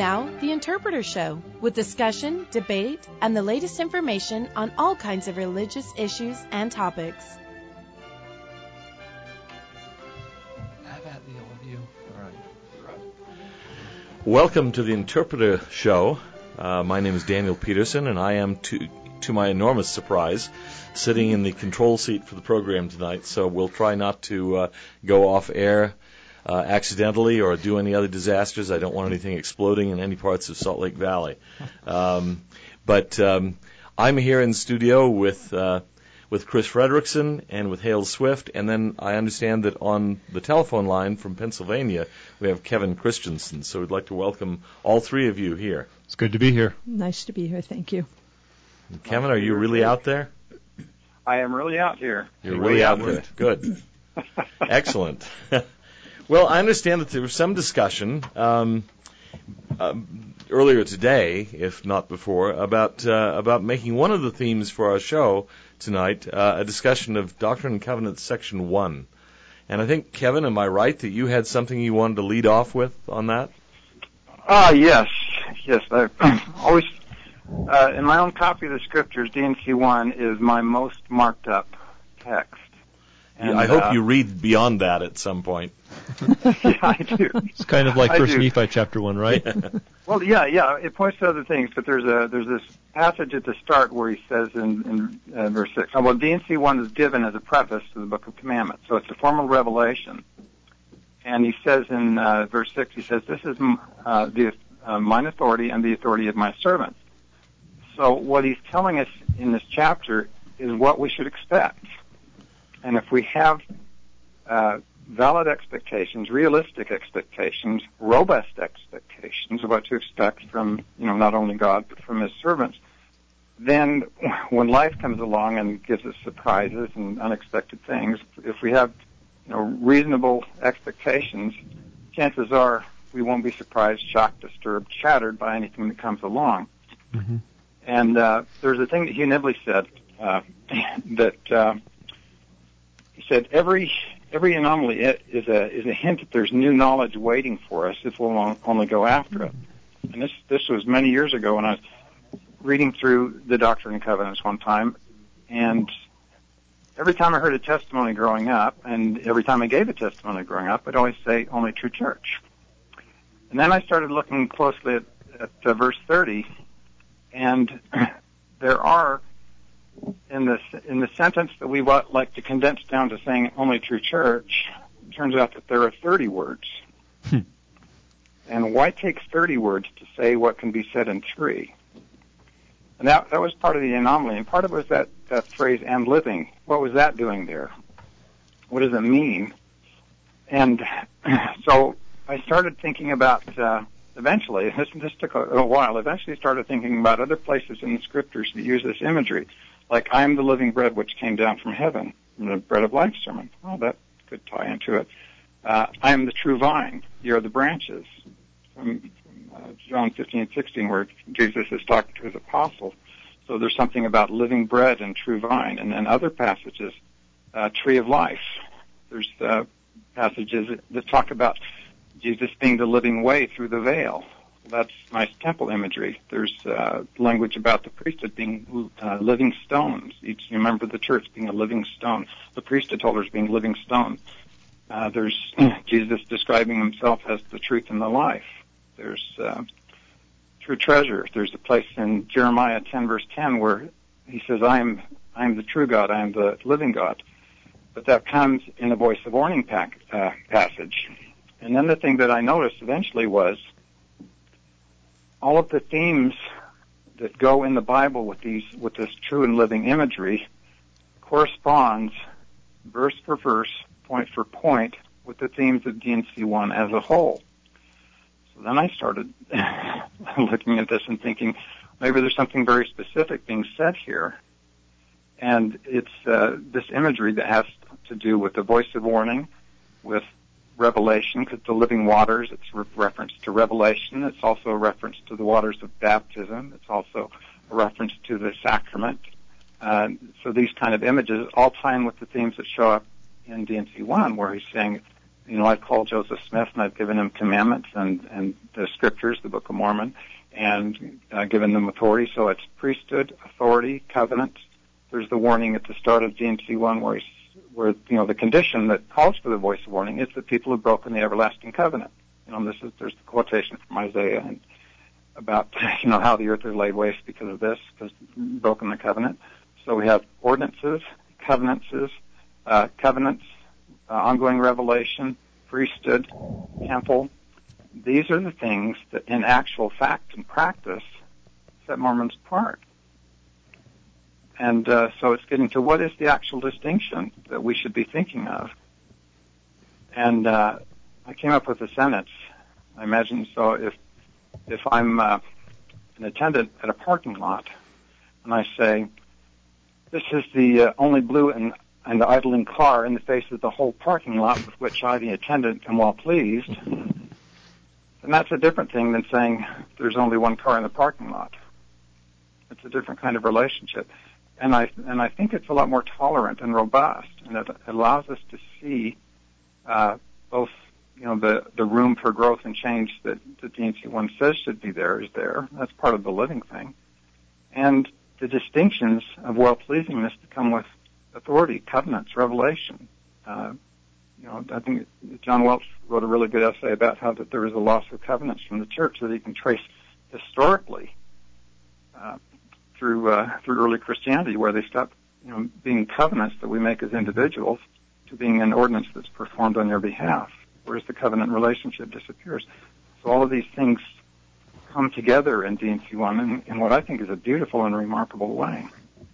Now, The Interpreter Show, with discussion, debate, and the latest information on all kinds of religious issues and topics. Have at the all of you. All right. Welcome to The Interpreter Show. My name is Daniel Peterson, and I am, to my enormous surprise, sitting in the control seat for the program tonight, so we'll try not to go off air accidentally or do any other disasters. I don't want anything exploding in any parts of Salt Lake Valley. But I'm here in studio with Chris Fredrickson and with Hale Swift, and then I understand that on the telephone line from Pennsylvania we have Kevin Christensen. So we'd like to welcome all three of you here. It's good to be here. Nice to be here. Thank you. And Kevin, are you really out there? I am really out here. You're really out there. Good. Excellent. Well, I understand that there was some discussion earlier today, if not before, about making one of the themes for our show tonight a discussion of Doctrine and Covenants, Section 1. And I think, Kevin, am I right that you had something you wanted to lead off with on that? Yes. I always, in my own copy of the Scriptures, D&C 1 is my most marked up text. And, I hope you read beyond that at some point. Yeah, I do. It's kind of like First Nephi chapter 1, right? Well, yeah. It points to other things, but there's this passage at the start where he says in verse 6. Well, D&C 1 is given as a preface to the Book of Commandments, so it's a formal revelation. And he says in verse 6, he says, "This is mine authority and the authority of my servants." So what he's telling us in this chapter is what we should expect. And if we have valid expectations, realistic expectations, robust expectations of what to expect from, not only God, but from His servants, then when life comes along and gives us surprises and unexpected things, if we have, reasonable expectations, chances are we won't be surprised, shocked, disturbed, shattered by anything that comes along. Mm-hmm. And there's a thing that Hugh Nibley said he said every anomaly is a hint that there's new knowledge waiting for us if we'll only go after it. And this was many years ago when I was reading through the Doctrine and Covenants one time, and every time I heard a testimony growing up, and every time I gave a testimony growing up, I'd always say, "Only true church." And then I started looking closely at verse 30, and there are, in the sentence that we like to condense down to saying "only true church," it turns out that there are 30 words. And why take 30 words to say what can be said in 3? And that was part of the anomaly, and part of it was that phrase "and living." What was that doing there? What does it mean? And so I started thinking about, eventually, this took a while, eventually started thinking about other places in the Scriptures that use this imagery, like "I am the living bread which came down from heaven," from the Bread of Life sermon. Well, that could tie into it. "I am the true vine, you are the branches," from John 15:16, where Jesus is talking to his apostles. So there's something about living bread and true vine. And then other passages, tree of life. There's passages that talk about Jesus being the living way through the veil. That's nice temple imagery. There's language about the priesthood being living stones. You remember the church being a living stone. The priesthood holders being living stones. There's Jesus describing himself as the truth and the life. There's true treasure. There's a place in Jeremiah 10 verse 10 where he says, I am the true God, I am the living God. But that comes in the voice of warning passage. And then the thing that I noticed eventually was all of the themes that go in the Bible with this true and living imagery corresponds verse for verse, point for point, with the themes of D&C 1 as a whole. So then I started looking at this and thinking, maybe there's something very specific being said here. And it's this imagery that has to do with the voice of warning, with revelation, because the living waters, it's a reference to revelation. It's also a reference to the waters of baptism. It's also a reference to the sacrament. So these kind of images all tie in with the themes that show up in D&C 1, where he's saying I've called Joseph Smith, and I've given him commandments and the scriptures, the Book of Mormon, and given them authority. So it's priesthood, authority, covenant. There's the warning at the start of D&C 1 where the condition that calls for the voice of warning is that people have broken the everlasting covenant. There's the quotation from Isaiah and about how the earth is laid waste because of this, because broken the covenant. So we have ordinances, covenants, ongoing revelation, priesthood, temple. These are the things that in actual fact and practice set Mormons apart. And so it's getting to what is the actual distinction that we should be thinking of. And I came up with a sentence. I imagine, so if I'm an attendant at a parking lot and I say, this is the only blue and idling car in the face of the whole parking lot with which I, the attendant, am well pleased, then that's a different thing than saying there's only one car in the parking lot. It's a different kind of relationship. And I think it's a lot more tolerant and robust, and it allows us to see both the room for growth and change that the D&C 1 says should be there is there. That's part of the living thing. And the distinctions of well-pleasingness that come with authority, covenants, revelation. I think John Welch wrote a really good essay about how that there is a loss of covenants from the church that he can trace historically through early Christianity, where they stopped being covenants that we make as individuals to being an ordinance that's performed on your behalf, whereas the covenant relationship disappears. So all of these things come together in D&C 1 in what I think is a beautiful and remarkable way.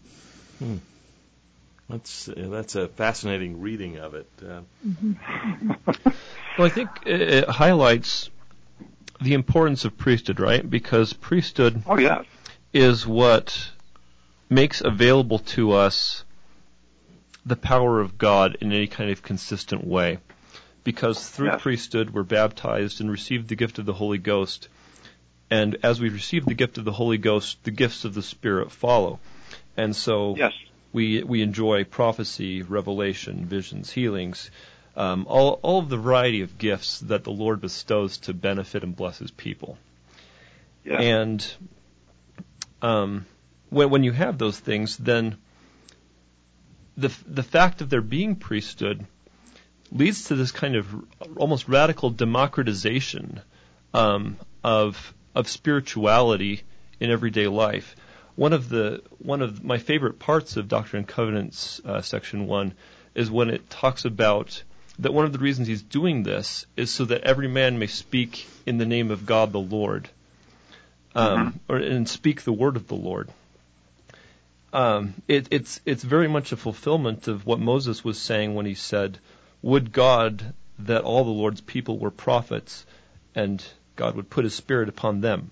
That's a fascinating reading of it. Well, I think it highlights the importance of priesthood, right? Because priesthood is what makes available to us the power of God in any kind of consistent way. Because through priesthood we're baptized and receive the gift of the Holy Ghost. And as we receive the gift of the Holy Ghost, the gifts of the Spirit follow. And so we enjoy prophecy, revelation, visions, healings, all of the variety of gifts that the Lord bestows to benefit and bless His people. Yeah. And when you have those things, then the fact of there being priesthood leads to this kind of almost radical democratization of spirituality in everyday life. One of my favorite parts of Doctrine and Covenants, section 1, is when it talks about that one of the reasons he's doing this is so that every man may speak in the name of God the Lord, and speak the word of the Lord. It's very much a fulfillment of what Moses was saying when he said, "Would God that all the Lord's people were prophets, and God would put His Spirit upon them."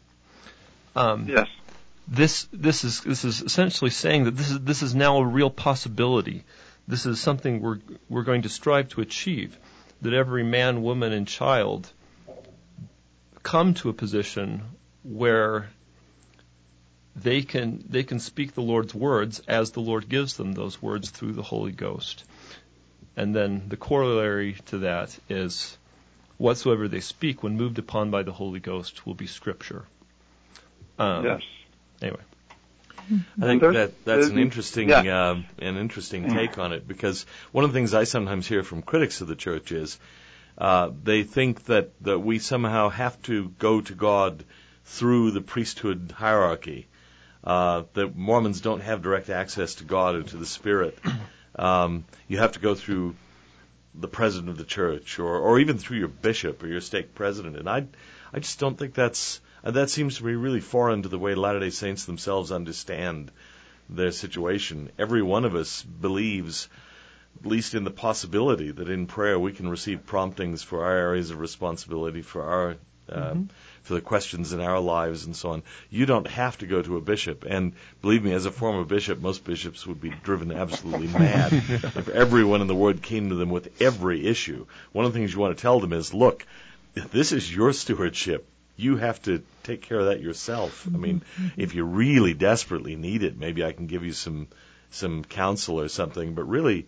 This is essentially saying that this is now a real possibility. This is something we're going to strive to achieve, that every man, woman, and child come to a position where they can speak the Lord's words as the Lord gives them those words through the Holy Ghost. And then the corollary to that is whatsoever they speak when moved upon by the Holy Ghost will be Scripture. Anyway. I think that's an interesting take on it, because one of the things I sometimes hear from critics of the church is they think that we somehow have to go to God through the priesthood hierarchy, that Mormons don't have direct access to God or to the Spirit. You have to go through the president of the church or even through your bishop or your stake president. And I just don't think that seems to be really foreign to the way Latter-day Saints themselves understand their situation. Every one of us believes, at least in the possibility, that in prayer we can receive promptings for our areas of responsibility, for our for the questions in our lives and so on. You don't have to go to a bishop. And believe me, as a former bishop, most bishops would be driven absolutely mad if everyone in the world came to them with every issue. One of the things you want to tell them is, look, this is your stewardship. You have to take care of that yourself. I mean, if you really desperately need it, maybe I can give you some counsel or something. But really,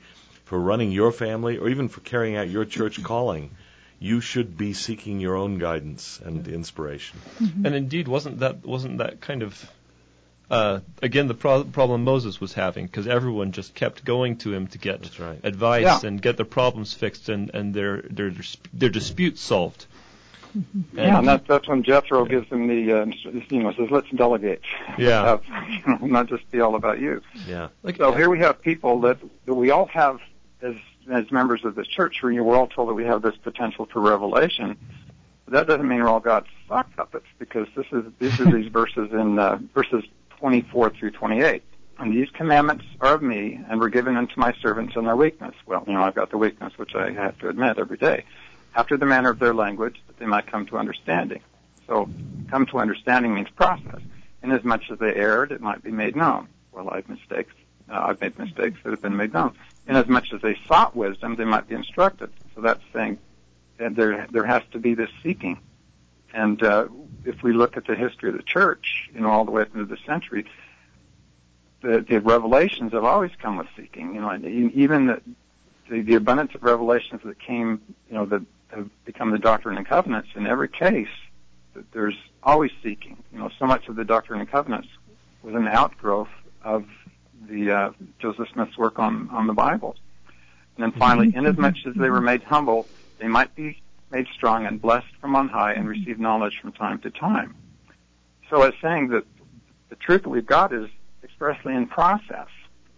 for running your family, or even for carrying out your church calling, you should be seeking your own guidance and inspiration. Mm-hmm. And indeed, wasn't that kind of again the problem Moses was having, because everyone just kept going to him to get advice and get their problems fixed and their disputes solved. Mm-hmm. And that's when Jethro gives him the says, let's delegate. Yeah, not just be all about you. Yeah. So here we have people that we all have as members of this church. We're all told that we have this potential for revelation. But that doesn't mean we're all God's sock puppets, because these are these verses in verses 24 through 28. And these commandments are of me, and were given unto my servants in their weakness. Well, I've got the weakness, which I have to admit every day. After the manner of their language, that they might come to understanding. So, come to understanding means process. Inasmuch as they erred, it might be made known. Well, I've made mistakes that have been made known. Inasmuch as they sought wisdom, they might be instructed. So that's saying that there has to be this seeking. And if we look at the history of the church, all the way up into the century, the revelations have always come with seeking. And even the abundance of revelations that came, that have become the Doctrine and Covenants, in every case, there's always seeking. So much of the Doctrine and Covenants was an outgrowth of the Joseph Smith's work on the Bible. And then finally, inasmuch as they were made humble, they might be made strong and blessed from on high and receive knowledge from time to time. So it's saying that the truth that we've got is expressly in process.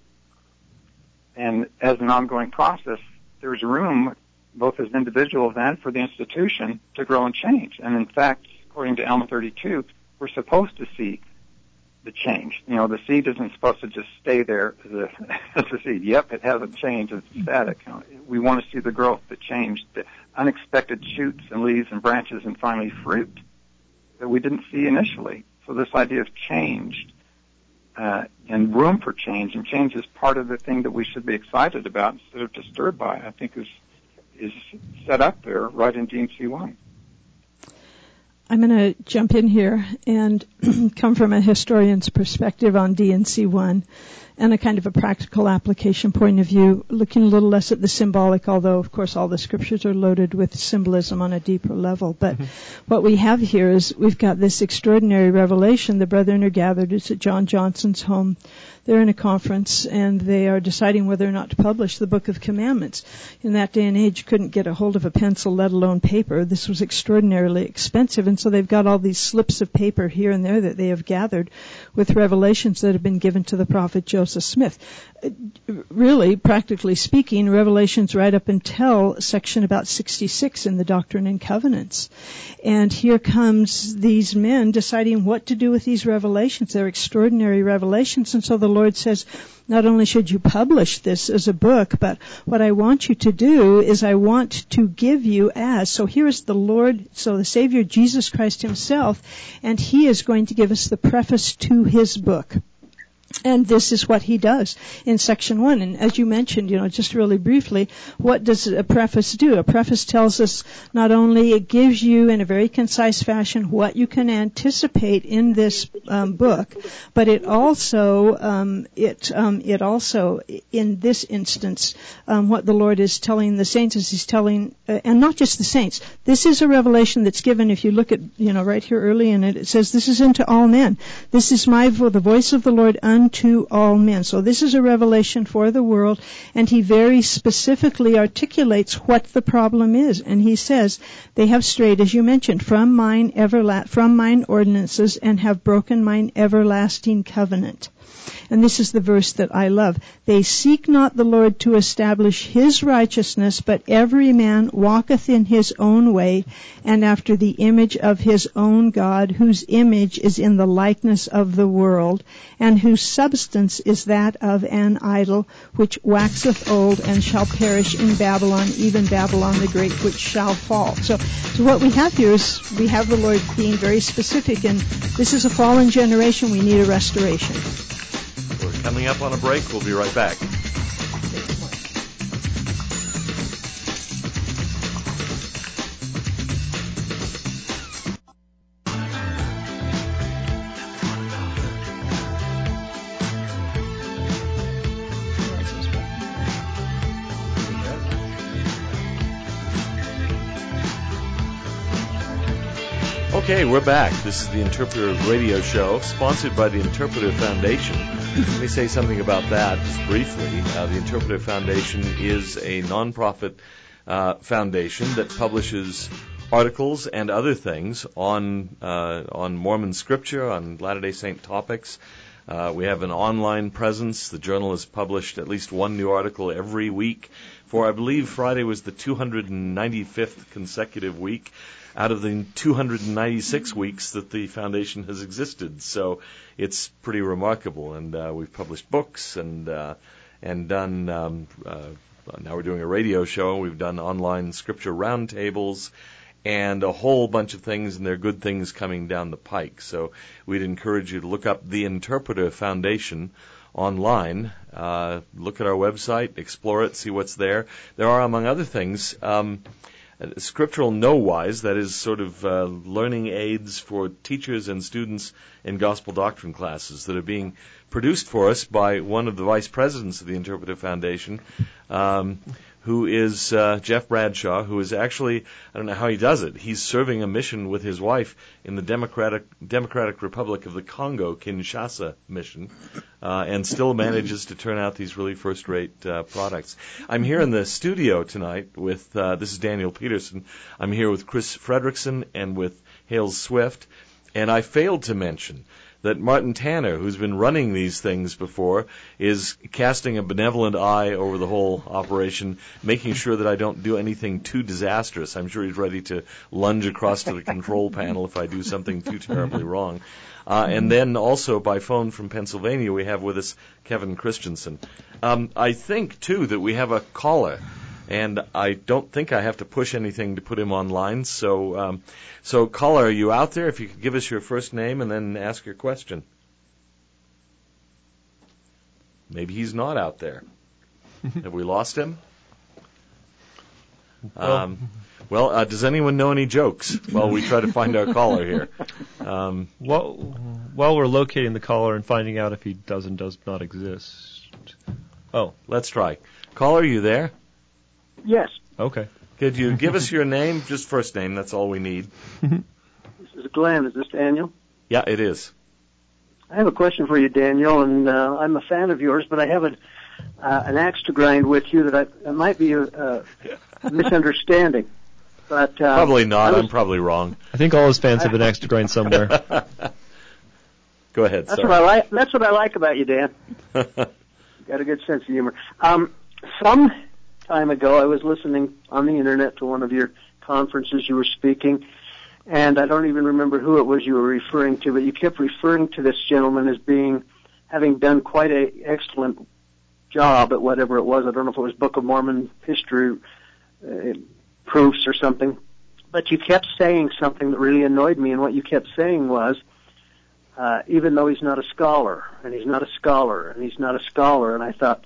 And as an ongoing process, there's room, both as individuals and for the institution, to grow and change. And in fact, according to Elm 32, we're supposed to see the change. The seed isn't supposed to just stay there as a seed. Yep, it hasn't changed. It's static. We want to see the growth, the change, the unexpected shoots and leaves and branches and finally fruit that we didn't see initially. So this idea of change and room for change, and change is part of the thing that we should be excited about instead of disturbed by, I think is set up there right in D&C 1. I'm going to jump in here and come from a historian's perspective on D&C 1 and a kind of a practical application point of view, looking a little less at the symbolic, although, of course, all the scriptures are loaded with symbolism on a deeper level. But what we have here is we've got this extraordinary revelation. The brethren are gathered. It's at John Johnson's home. They're in a conference, and they are deciding whether or not to publish the Book of Commandments. In that day and age, couldn't get a hold of a pencil, let alone paper. This was extraordinarily expensive, and so they've got all these slips of paper here and there that they have gathered with revelations that have been given to the prophet Joseph Smith. Really, practically speaking, revelations right up until section about 66 in the Doctrine and Covenants. And here comes these men deciding what to do with these revelations. They're extraordinary revelations, and so the Lord says, not only should you publish this as a book, but what I want you to do is I want to give you so here is the Lord, so the Savior Jesus Christ himself, and he is going to give us the preface to his book. And this is what he does in section 1. And as you mentioned, just really briefly, what does a preface do? A preface tells us not only it gives you in a very concise fashion what you can anticipate in this book, but it also in this instance what the Lord is telling the saints is he's telling, and not just the saints. This is a revelation that's given. If you look at right here early in it, it says, "This is unto all men. This is the voice of the Lord unto all men." So this is a revelation for the world, and he very specifically articulates what the problem is. And he says, they have strayed, as you mentioned, from mine ordinances, and have broken mine everlasting covenant. And this is the verse that I love. They seek not the Lord to establish his righteousness, but every man walketh in his own way, and after the image of his own God, whose image is in the likeness of the world, and whose substance is that of an idol, which waxeth old and shall perish in Babylon, even Babylon the Great, which shall fall. So what we have here is we have the Lord being very specific, and this is a fallen generation. We need a restoration. We're coming up on a break. We'll be right back. Okay, we're back. This is the Interpreter Radio Show, sponsored by the Interpreter Foundation. Let me say something about that just briefly. The Interpreter Foundation is a nonprofit foundation that publishes articles and other things on Mormon scripture, on Latter-day Saint topics. We have an online presence. The journal has published at least one new article every week. For, I believe, Friday was the 295th consecutive week out of the 296 weeks that the foundation has existed. So it's pretty remarkable. And we've published books and done. Now we're doing a radio show. We've done online scripture roundtables and a whole bunch of things, and there are good things coming down the pike. So we'd encourage you to look up the Interpreter Foundation online, look at our website, explore it, see what's there. There are, among other things, scriptural know-wise, that is sort of learning aids for teachers and students in gospel doctrine classes that are being produced for us by one of the vice presidents of the Interpreter Foundation, who is Jeff Bradshaw, who is actually, I don't know how he does it, he's serving a mission with his wife in the Democratic Republic of the Congo, Kinshasa mission, and still manages to turn out these really first-rate products. I'm here in the studio tonight with, this is Daniel Peterson, I'm here with Chris Fredrickson and with Hales Swift, and I failed to mention that Martin Tanner, who's been running these things before, is casting a benevolent eye over the whole operation, making sure that I don't do anything too disastrous. I'm sure he's ready to lunge across to the control panel if I do something too terribly wrong. And then also by phone from Pennsylvania, we have with us Kevin Christensen. I think, too, that we have a caller. And I don't think I have to push anything to put him online. So, caller, are you out there? If you could give us your first name and then ask your question. Maybe he's not out there. Have we lost him? Well, does anyone know any jokes while we try to find our caller here? While we're locating the caller and finding out if he does not exist. Oh, let's try. Caller, are you there? Yes. Okay. Could you give us your name? Just first name, that's all we need. This is Glenn. Is this Daniel? Yeah, it is. I have a question for you, Daniel, and I'm a fan of yours, but I have an axe to grind with you that might be a misunderstanding. But probably not. I'm probably wrong. I think all his fans have an axe to grind somewhere. Go ahead. That's what I like. That's what I like about you, Dan. Got a good sense of humor. Some time ago, I was listening on the internet to one of your conferences. You were speaking, and I don't even remember who it was you were referring to, but you kept referring to this gentleman as having done quite a excellent job at whatever it was. I don't know if it was Book of Mormon history proofs or something, but you kept saying something that really annoyed me, and what you kept saying was, even though he's not a scholar, and he's not a scholar, and he's not a scholar, and I thought,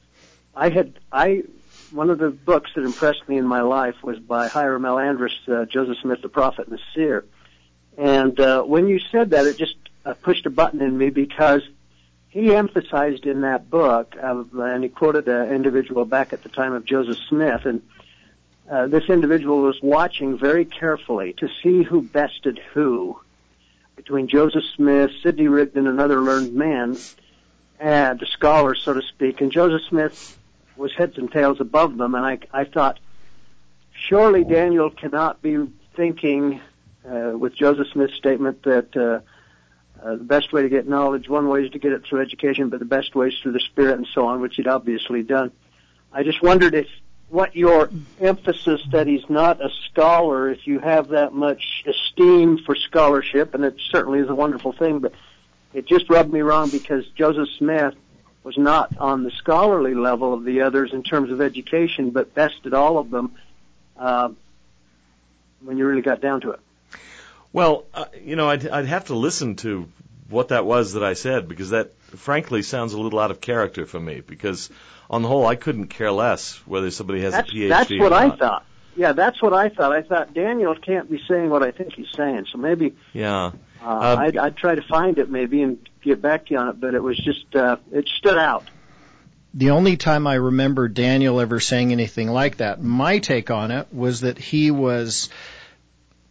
one of the books that impressed me in my life was by Hiram L. Andrus, Joseph Smith, the Prophet and the Seer. And when you said that, it just pushed a button in me, because he emphasized in that book, and he quoted an individual back at the time of Joseph Smith, and this individual was watching very carefully to see who bested who between Joseph Smith, Sidney Rigdon, and other learned men, and the scholars, so to speak, and Joseph Smith was heads and tails above them, and I thought, surely Daniel cannot be thinking with Joseph Smith's statement that the best way to get knowledge, one way is to get it through education, but the best way is through the Spirit and so on, which he'd obviously done. I just wondered what your emphasis that he's not a scholar, if you have that much esteem for scholarship, and it certainly is a wonderful thing, but it just rubbed me wrong, because Joseph Smith was not on the scholarly level of the others in terms of education, but bested all of them when you really got down to it. Well, I'd have to listen to what that was that I said, because that, frankly, sounds a little out of character for me, because on the whole, I couldn't care less whether somebody has a PhD That's what or not. I thought. Yeah, that's what I thought. I thought Daniel can't be saying what I think he's saying, so maybe I'd try to find it maybe and get back to you on it, but it was just, it stood out. The only time I remember Daniel ever saying anything like that, my take on it was that he was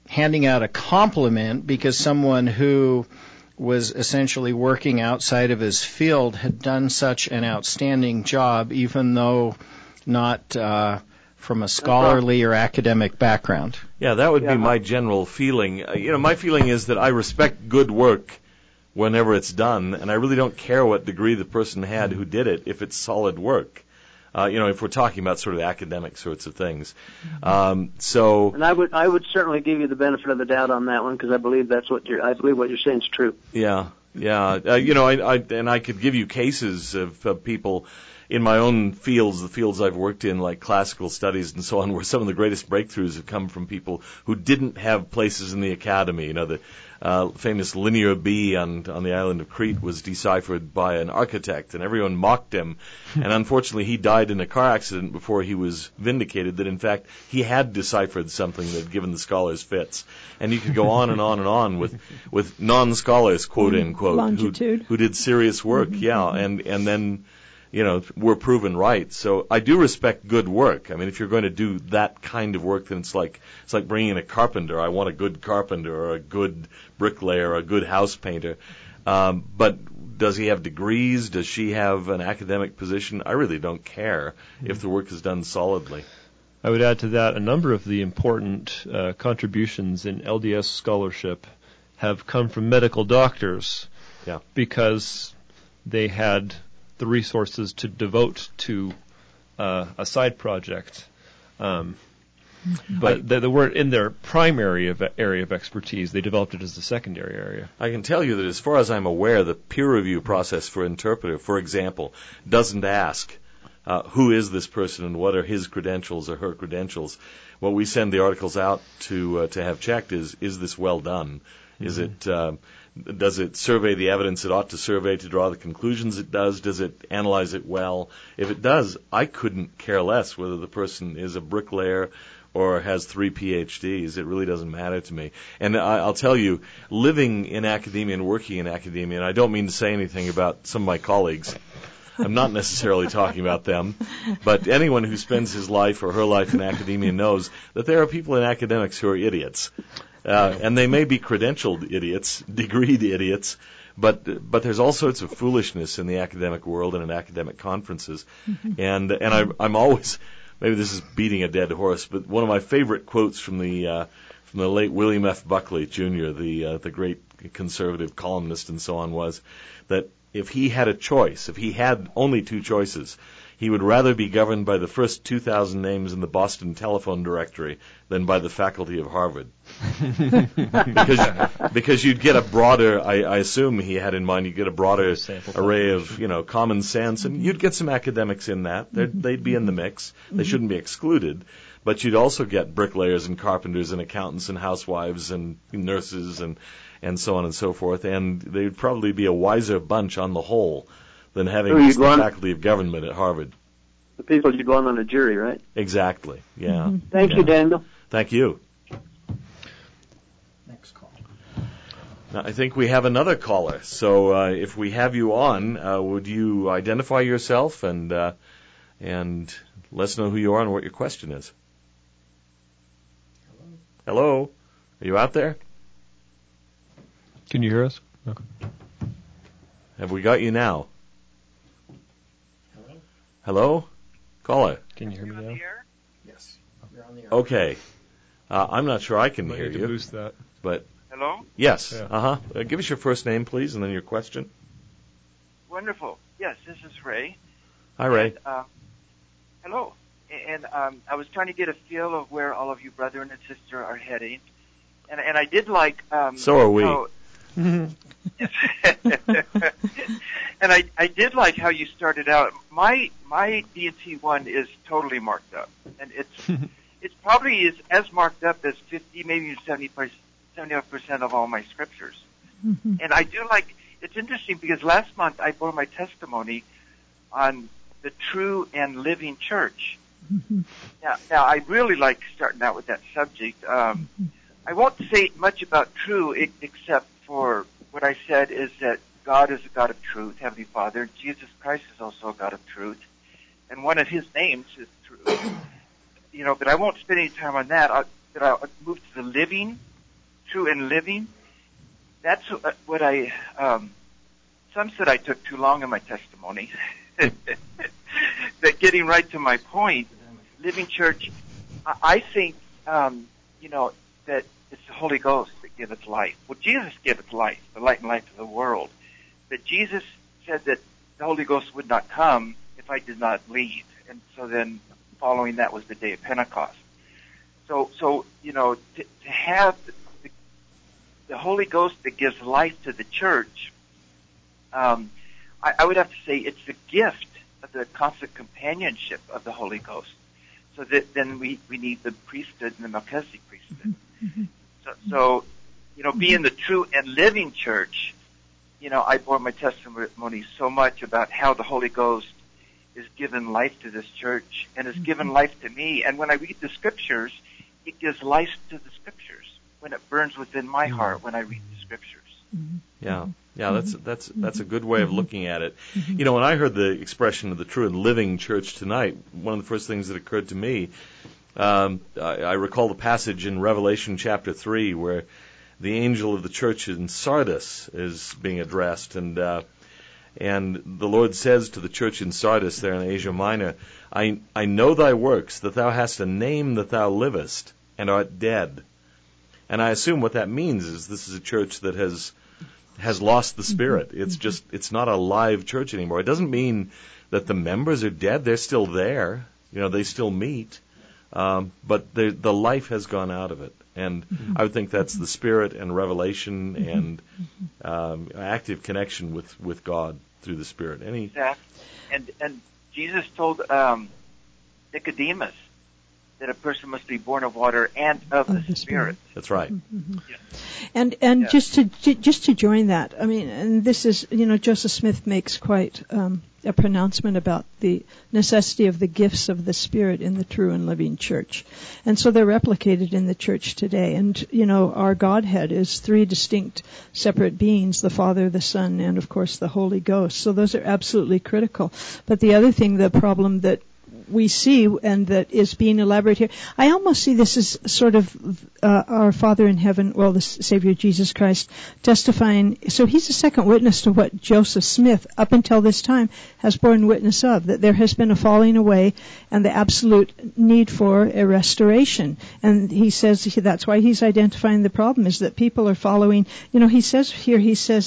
handing out a compliment because someone who was essentially working outside of his field had done such an outstanding job, even though not from a scholarly or academic background. Yeah, that would be my general feeling. My feeling is that I respect good work whenever it's done, and I really don't care what degree the person had who did it if it's solid work. If we're talking about sort of academic sorts of things. And I would certainly give you the benefit of the doubt on that one because I believe I believe what you're saying is true. Yeah. I could give you cases of people in my own fields, the fields I've worked in, like classical studies and so on, where some of the greatest breakthroughs have come from people who didn't have places in the academy. The famous Linear B on the island of Crete was deciphered by an architect, and everyone mocked him. And unfortunately, he died in a car accident before he was vindicated that, in fact, he had deciphered something that had given the scholars fits. And you could go on and on and on with non-scholars, quote unquote, who did serious work. And then were proven right. So I do respect good work. I mean, if you're going to do that kind of work, then it's like bringing in a carpenter. I want a good carpenter or a good bricklayer or a good house painter. But does he have degrees? Does she have an academic position? I really don't care if the work is done solidly. I would add to that a number of the important contributions in LDS scholarship have come from medical doctors because they had the resources to devote to a side project. But they weren't in their primary area of expertise. They developed it as a secondary area. I can tell you that as far as I'm aware, the peer review process for interpreter, for example, doesn't ask who is this person and what are his credentials or her credentials. What we send the articles out to have checked is this well done? Is it does it survey the evidence it ought to survey to draw the conclusions it does? Does it analyze it well? If it does, I couldn't care less whether the person is a bricklayer or has 3 PhDs. It really doesn't matter to me. And I'll tell you, living in academia and working in academia, and I don't mean to say anything about some of my colleagues, I'm not necessarily talking about them, but anyone who spends his life or her life in academia knows that there are people in academics who are idiots. And they may be credentialed idiots, degreed idiots, but there's all sorts of foolishness in the academic world and in academic conferences. And I'm always, maybe this is beating a dead horse, but one of my favorite quotes from the late William F. Buckley Jr., the great conservative columnist and so on, was that if he had a choice, if he had only two choices, he would rather be governed by the first 2,000 names in the Boston telephone directory than by the faculty of Harvard. because you'd get a broader, I assume he had in mind, you'd get a broader array of, common sense, and you'd get some academics in that. They'd be in the mix. They shouldn't be excluded. But you'd also get bricklayers and carpenters and accountants and housewives and nurses and so on and so forth. And they'd probably be a wiser bunch on the whole than having the faculty of government at Harvard. The people you'd want on a jury, right? Exactly, yeah. Thank you, Daniel. Thank you. Next call. Now, I think we have another caller. So if we have you on, would you identify yourself and let us know who you are and what your question is? Hello? Are you out there? Can you hear us? Okay. Have we got you now? Hello? Caller. Can you hear me now? Yes. You're on the air. Okay. I'm not sure I can hear you. Boost that. But hello? Yes. Yeah. Give us your first name, please, and then your question. Wonderful. Yes, this is Ray. Hi, Ray. And, hello. And I was trying to get a feel of where all of you brethren and sister are heading. And I did like... so are we. And I did like how you started out. My D&C 1 is totally marked up, and it's probably as marked up as 50, maybe 75% of all my scriptures. And I do like. It's interesting because last month I bore my testimony on the true and living church. Now I really like starting out with that subject. I won't say much about true except for what I said is that God is a God of truth, Heavenly Father. Jesus Christ is also a God of truth. And one of His names is truth. But I won't spend any time on that. I'll move to the living true and living, that's what I, some said I took too long in my testimony. That getting right to my point, Living Church, I think, that it's the Holy Ghost that giveth life. Well, Jesus giveth life, the light and life of the world. But Jesus said that the Holy Ghost would not come if I did not leave. And so then following that was the day of Pentecost. So to have the Holy Ghost that gives life to the church, I would have to say it's the gift of the constant companionship of the Holy Ghost. So that then we need the priesthood and the Melchizedek priesthood. Mm-hmm. So being the true and living church, I bore my testimony so much about how the Holy Ghost is given life to this church and has given life to me. And when I read the scriptures, it gives life to the scriptures when it burns within my heart when I read the scriptures. Yeah, that's a good way of looking at it. When I heard the expression of the true and living church tonight, one of the first things that occurred to me, I recall the passage in Revelation chapter 3 where the angel of the church in Sardis is being addressed, and the Lord says to the church in Sardis there in Asia Minor, I know thy works, that thou hast a name that thou livest, and art dead. And I assume what that means is this is a church that has lost the spirit. It's not a live church anymore. It doesn't mean that the members are dead. They're still there. They still meet. But the life has gone out of it. And I would think that's the spirit and revelation and active connection with God through the Spirit. And Jesus told Nicodemus that a person must be born of water and of the Spirit. That's right. And just to join that, I mean, and this is, Joseph Smith makes quite a pronouncement about the necessity of the gifts of the Spirit in the true and living church. And so they're replicated in the church today. And, our Godhead is three distinct separate beings, the Father, the Son, and, of course, the Holy Ghost. So those are absolutely critical. But the other thing, the problem that we see and that is being elaborated here, I almost see this as sort of our Father in heaven, the Savior Jesus Christ, testifying. So he's a second witness to what Joseph Smith, up until this time, has borne witness of, that there has been a falling away and the absolute need for a restoration. And he says that's why he's identifying the problem, is that people are following. He says here,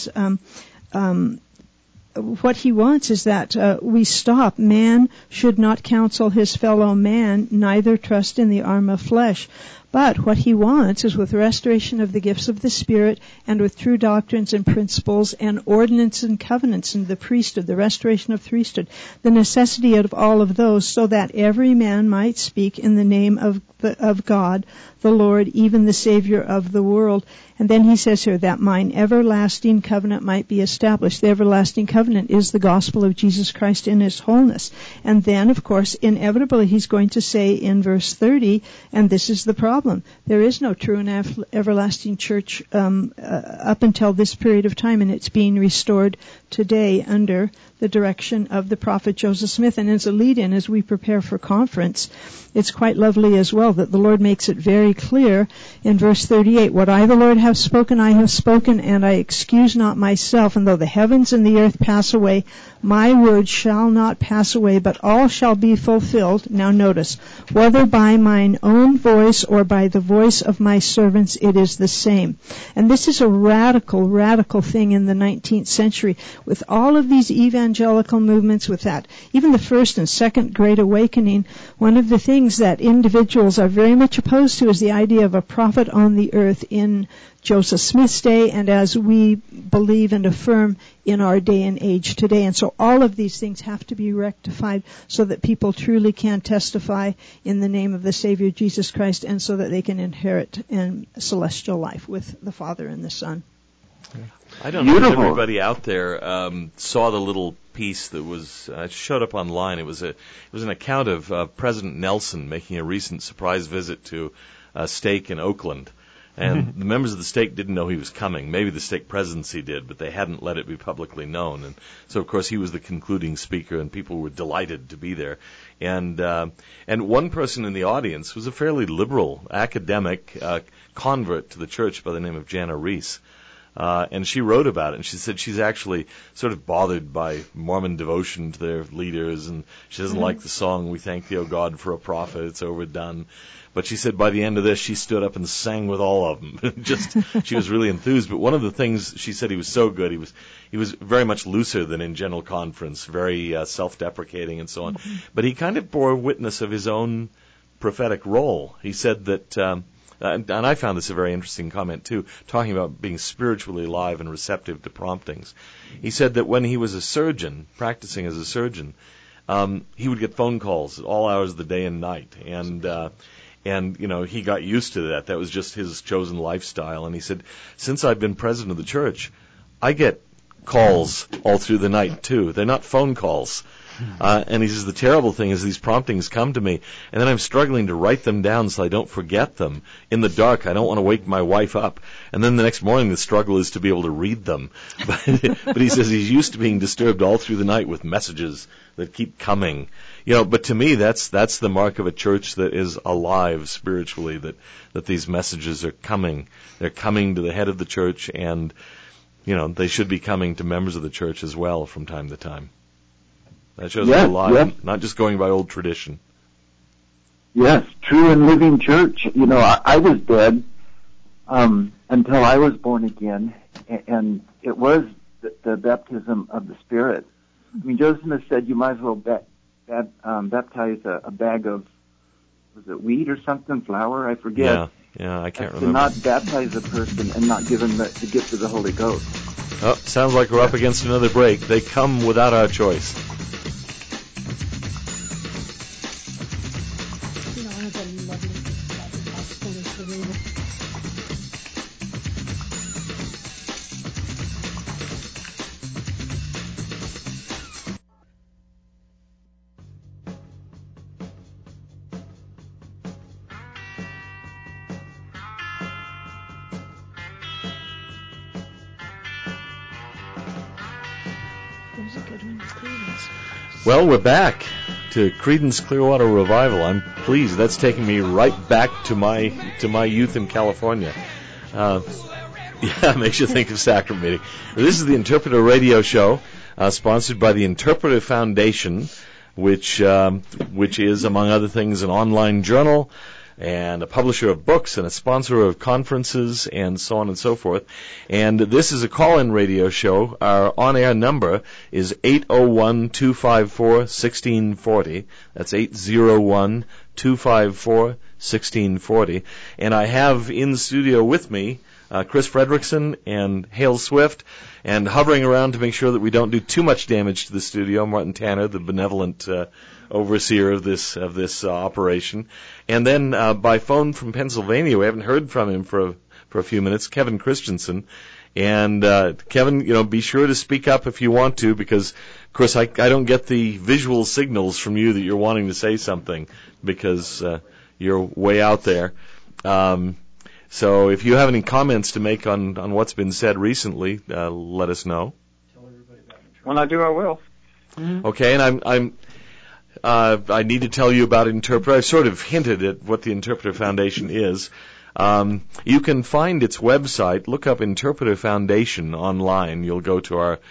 what he wants is that we stop. Man should not counsel his fellow man, neither trust in the arm of flesh. But what he wants is with restoration of the gifts of the Spirit and with true doctrines and principles and ordinance and covenants and the priesthood, the restoration of priesthood, the necessity of all of those, so that every man might speak in the name of God, the Lord, even the Savior of the world. And then he says here that mine everlasting covenant might be established. The everlasting covenant is the gospel of Jesus Christ in his wholeness. And then, of course, inevitably he's going to say in verse 30, and this is the problem, there is no true and everlasting church up until this period of time, and it's being restored today under the direction of the prophet Joseph Smith. And as a lead-in, as we prepare for conference, it's quite lovely as well that the Lord makes it very clear in verse 38, what I, the Lord, have spoken, I have spoken, and I excuse not myself. And though the heavens and the earth pass away, my word shall not pass away, but all shall be fulfilled. Now notice, whether by mine own voice or by the voice of my servants, it is the same. And this is a radical thing in the 19th century. With all of these evangelical movements, with that, even the first and second Great Awakening, one of the things that individuals are very much opposed to is the idea of a prophet on the earth in Joseph Smith's day, and as we believe and affirm in our day and age today. And so all of these things have to be rectified so that people truly can testify in the name of the Savior Jesus Christ, and so that they can inherit celestial life with the Father and the Son. I don't know if everybody out there saw the little piece that was showed up online. It was an account of President Nelson making a recent surprise visit to a stake in Oakland. And the members of the stake didn't know he was coming. Maybe the stake presidency did, but they hadn't let it be publicly known. And so, of course, he was the concluding speaker, and people were delighted to be there. And one person in the audience was a fairly liberal academic convert to the church by the name of Jana Reese. And she wrote about it, and she said she's actually sort of bothered by Mormon devotion to their leaders, and she doesn't like the song, "We Thank Thee, O God, for a Prophet," it's overdone. But she said by the end of this, she stood up and sang with all of them. She was really enthused. But one of the things she said, he was so good. He was very much looser than in General Conference, very self-deprecating and so on. But he kind of bore witness of his own prophetic role. He said that, and I found this a very interesting comment too, talking about being spiritually alive and receptive to promptings. He said that when he was a surgeon, practicing as a surgeon, he would get phone calls at all hours of the day and night, and, you know, he got used to that. That was just his chosen lifestyle. And he said, since I've been president of the church, I get calls all through the night, too. They're not phone calls. And he says, the terrible thing is these promptings come to me, and then I'm struggling to write them down so I don't forget them. In the dark, I don't want to wake my wife up. And then the next morning, the struggle is to be able to read them. But he says he's used to being disturbed all through the night with messages that keep coming. You know, but to me, that's the mark of a church that is alive spiritually, that these messages are coming. They're coming to the head of the church, and, you know, they should be coming to members of the church as well from time to time. That shows they're alive, not just going by old tradition. Yes, true and living church. You know, I was dead until I was born again, and it was the baptism of the Spirit. I mean, Joseph Smith said you might as well baptize a bag of, was it wheat or something, flour? I forget. Yeah, I can't remember. To not baptize a person and not give him the gift of the Holy Ghost. Oh, sounds like we're up against another break. They come without our choice. Well, we're back to Creedence Clearwater Revival. I'm pleased. That's taking me right back to my youth in California. Yeah, it makes you think of sacrament meeting. This is the Interpreter Radio Show, sponsored by the Interpreter Foundation, which is, among other things, an online journal and a publisher of books and a sponsor of conferences and so on and so forth. And this is a call-in radio show. Our on-air number is 801-254-1640. That's 801-254-1640. And I have in studio with me Chris Fredrickson and Hale Swift, and hovering around to make sure that we don't do too much damage to the studio, Martin Tanner, the benevolent overseer of this operation. And then by phone from Pennsylvania, we haven't heard from him for a few minutes, Kevin Christensen. And Kevin, you know, be sure to speak up if you want to, because of course I don't get the visual signals from you that you're wanting to say something, because you're way out there. So if you have any comments to make on what's been said recently, let us know. When I do, I will. Okay, and I need to tell you about Interpreter. I've sort of hinted at what the Interpreter Foundation is. You can find its website. Look up Interpreter Foundation online. You'll go to our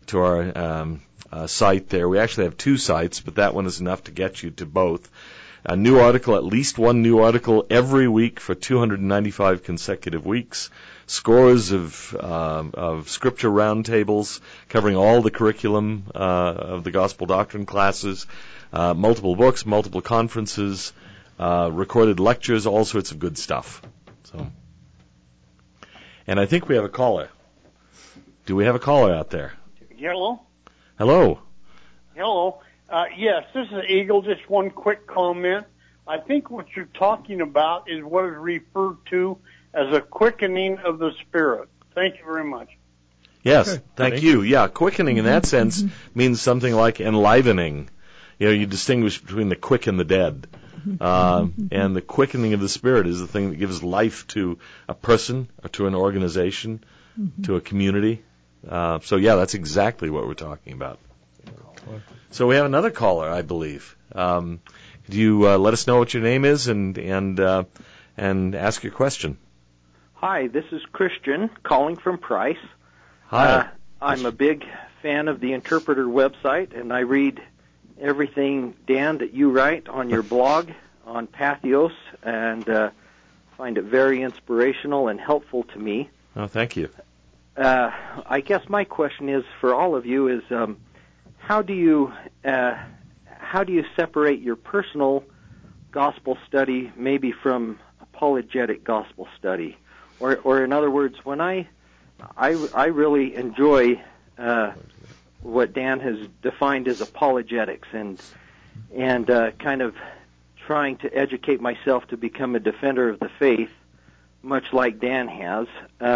site there. We actually have two sites, but that one is enough to get you to both. A new article, at least one new article every week for 295 consecutive weeks. Scores of scripture roundtables covering all the curriculum of the gospel doctrine classes. Multiple books, multiple conferences, recorded lectures, all sorts of good stuff. So, and I think we have a caller. Do we have a caller out there? Hello? Hello. Hello. Yes, this is Eagle. Just one quick comment. I think what you're talking about is what is referred to as a quickening of the Spirit. Thank you very much. Yes, thank you. Yeah, quickening in that sense means something like enlivening. you distinguish between the quick and the dead. And the quickening of the Spirit is the thing that gives life to a person, or to an organization, to a community. So that's exactly what we're talking about. So we have another caller, I believe. Could you let us know what your name is and ask your question? Hi, this is Christian calling from Price. Hi. I'm a big fan of the Interpreter website, and I read everything, Dan, that you write on your blog on Patheos, and find it very inspirational and helpful to me. Oh, thank you. I guess my question is for all of you is how do you separate your personal gospel study maybe from apologetic gospel study, or in other words, when I really enjoy what Dan has defined as apologetics and kind of trying to educate myself to become a defender of the faith, much like Dan has.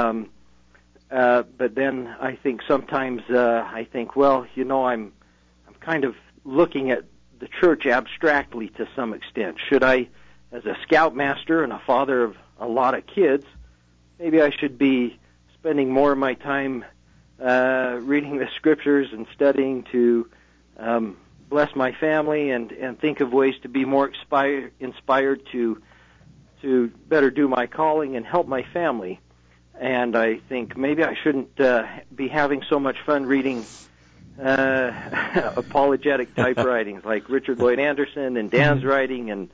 But then I think sometimes I'm kind of looking at the church abstractly to some extent. Should I, as a scoutmaster and a father of a lot of kids, maybe I should be spending more of my time reading the scriptures and studying to bless my family and think of ways to be more inspired to better do my calling and help my family. And I think maybe I shouldn't be having so much fun reading apologetic type writings like Richard Lloyd Anderson and Dan's writing, and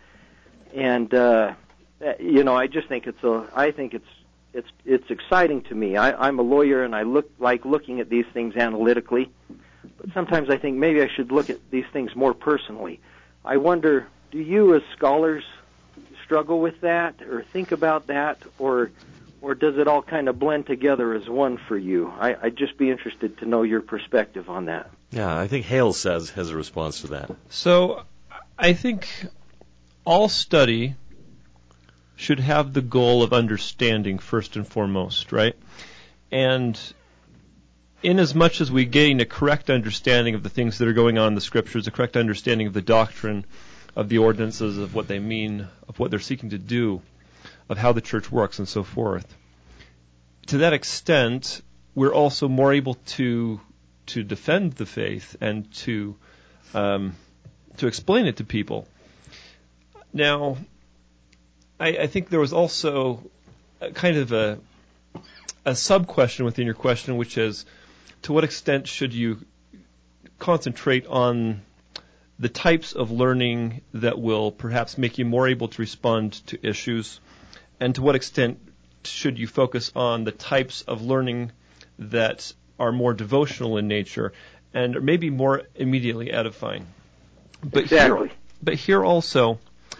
I just think it's exciting to me. I'm a lawyer and I like looking at these things analytically, but sometimes I think maybe I should look at these things more personally. I wonder, do you as scholars struggle with that or think about that, or does it all kind of blend together as one for you? I'd just be interested to know your perspective on that. Yeah, I think Hale has a response to that. So I think all study should have the goal of understanding first and foremost, right? And in as much as we gain a correct understanding of the things that are going on in the Scriptures, a correct understanding of the doctrine, of the ordinances, of what they mean, of what they're seeking to do, of how the church works, and so forth. To that extent, we're also more able to defend the faith and to explain it to people. Now, I think there was also kind of a sub-question within your question, which is, to what extent should you concentrate on the types of learning that will perhaps make you more able to respond to issues, and to what extent should you focus on the types of learning that are more devotional in nature and maybe more immediately edifying? But exactly. Here also,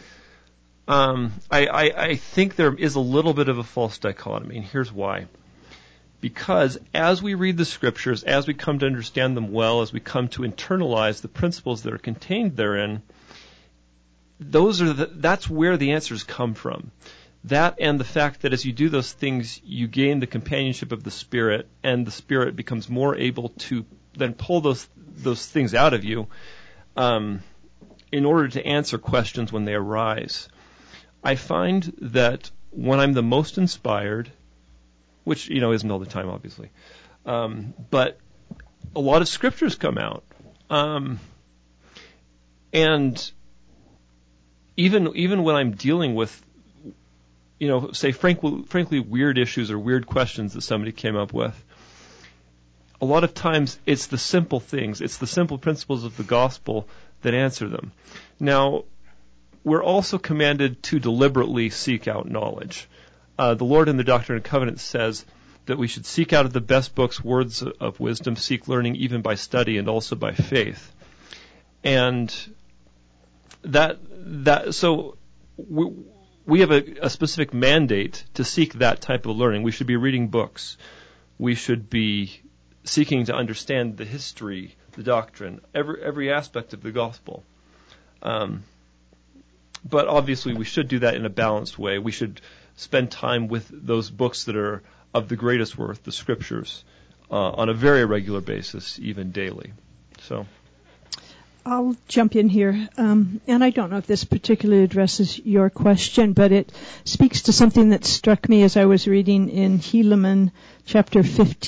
I think there is a little bit of a false dichotomy, and here's why. Because as we read the Scriptures, as we come to understand them well, as we come to internalize the principles that are contained therein, that's where the answers come from. That and the fact that as you do those things, you gain the companionship of the Spirit, and the Spirit becomes more able to then pull those things out of you in order to answer questions when they arise. I find that when I'm the most inspired, which isn't all the time, obviously, but a lot of scriptures come out, and even when I'm dealing with say frankly weird issues or weird questions that somebody came up with, a lot of times it's the simple things, it's the simple principles of the gospel that answer them. Now, we're also commanded to deliberately seek out knowledge. The Lord in the Doctrine and Covenants says that we should seek out of the best books words of wisdom, seek learning even by study and also by faith. And so we have a specific mandate to seek that type of learning. We should be reading books. We should be seeking to understand the history, the doctrine, every aspect of the gospel. But obviously we should do that in a balanced way. We should spend time with those books that are of the greatest worth, the Scriptures, on a very regular basis, even daily. So, I'll jump in here, and I don't know if this particularly addresses your question, but it speaks to something that struck me as I was reading in Helaman chapter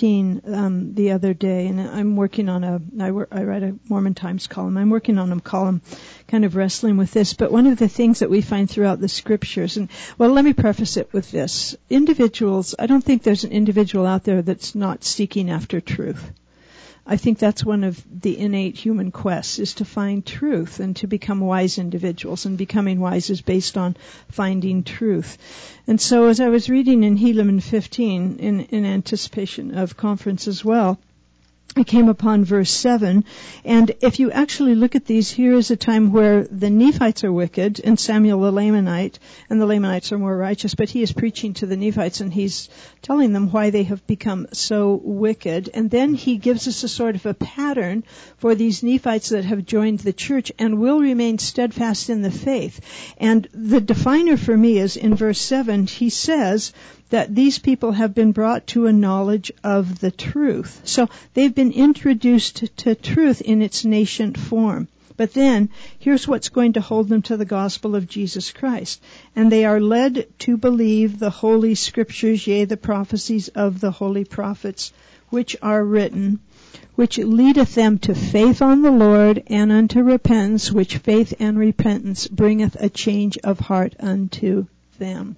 15 the other day, and I'm working on I write a Mormon Times column. I'm working on a column kind of wrestling with this, but one of the things that we find throughout the scriptures, and well, let me preface it with this. Individuals, I don't think there's an individual out there that's not seeking after truth. I think that's one of the innate human quests, is to find truth and to become wise individuals, and becoming wise is based on finding truth. And so as I was reading in Helaman 15, in anticipation of conference as well, I came upon verse 7, and if you actually look at these, here is a time where the Nephites are wicked, and Samuel the Lamanite, and the Lamanites are more righteous, but he is preaching to the Nephites, and he's telling them why they have become so wicked. And then he gives us a sort of a pattern for these Nephites that have joined the church and will remain steadfast in the faith. And the definer for me is in verse 7, he says that these people have been brought to a knowledge of the truth. So they've been introduced to truth in its nascent form. But then, here's what's going to hold them to the gospel of Jesus Christ. And they are led to believe the holy scriptures, yea, the prophecies of the holy prophets, which are written, which leadeth them to faith on the Lord, and unto repentance, which faith and repentance bringeth a change of heart unto them.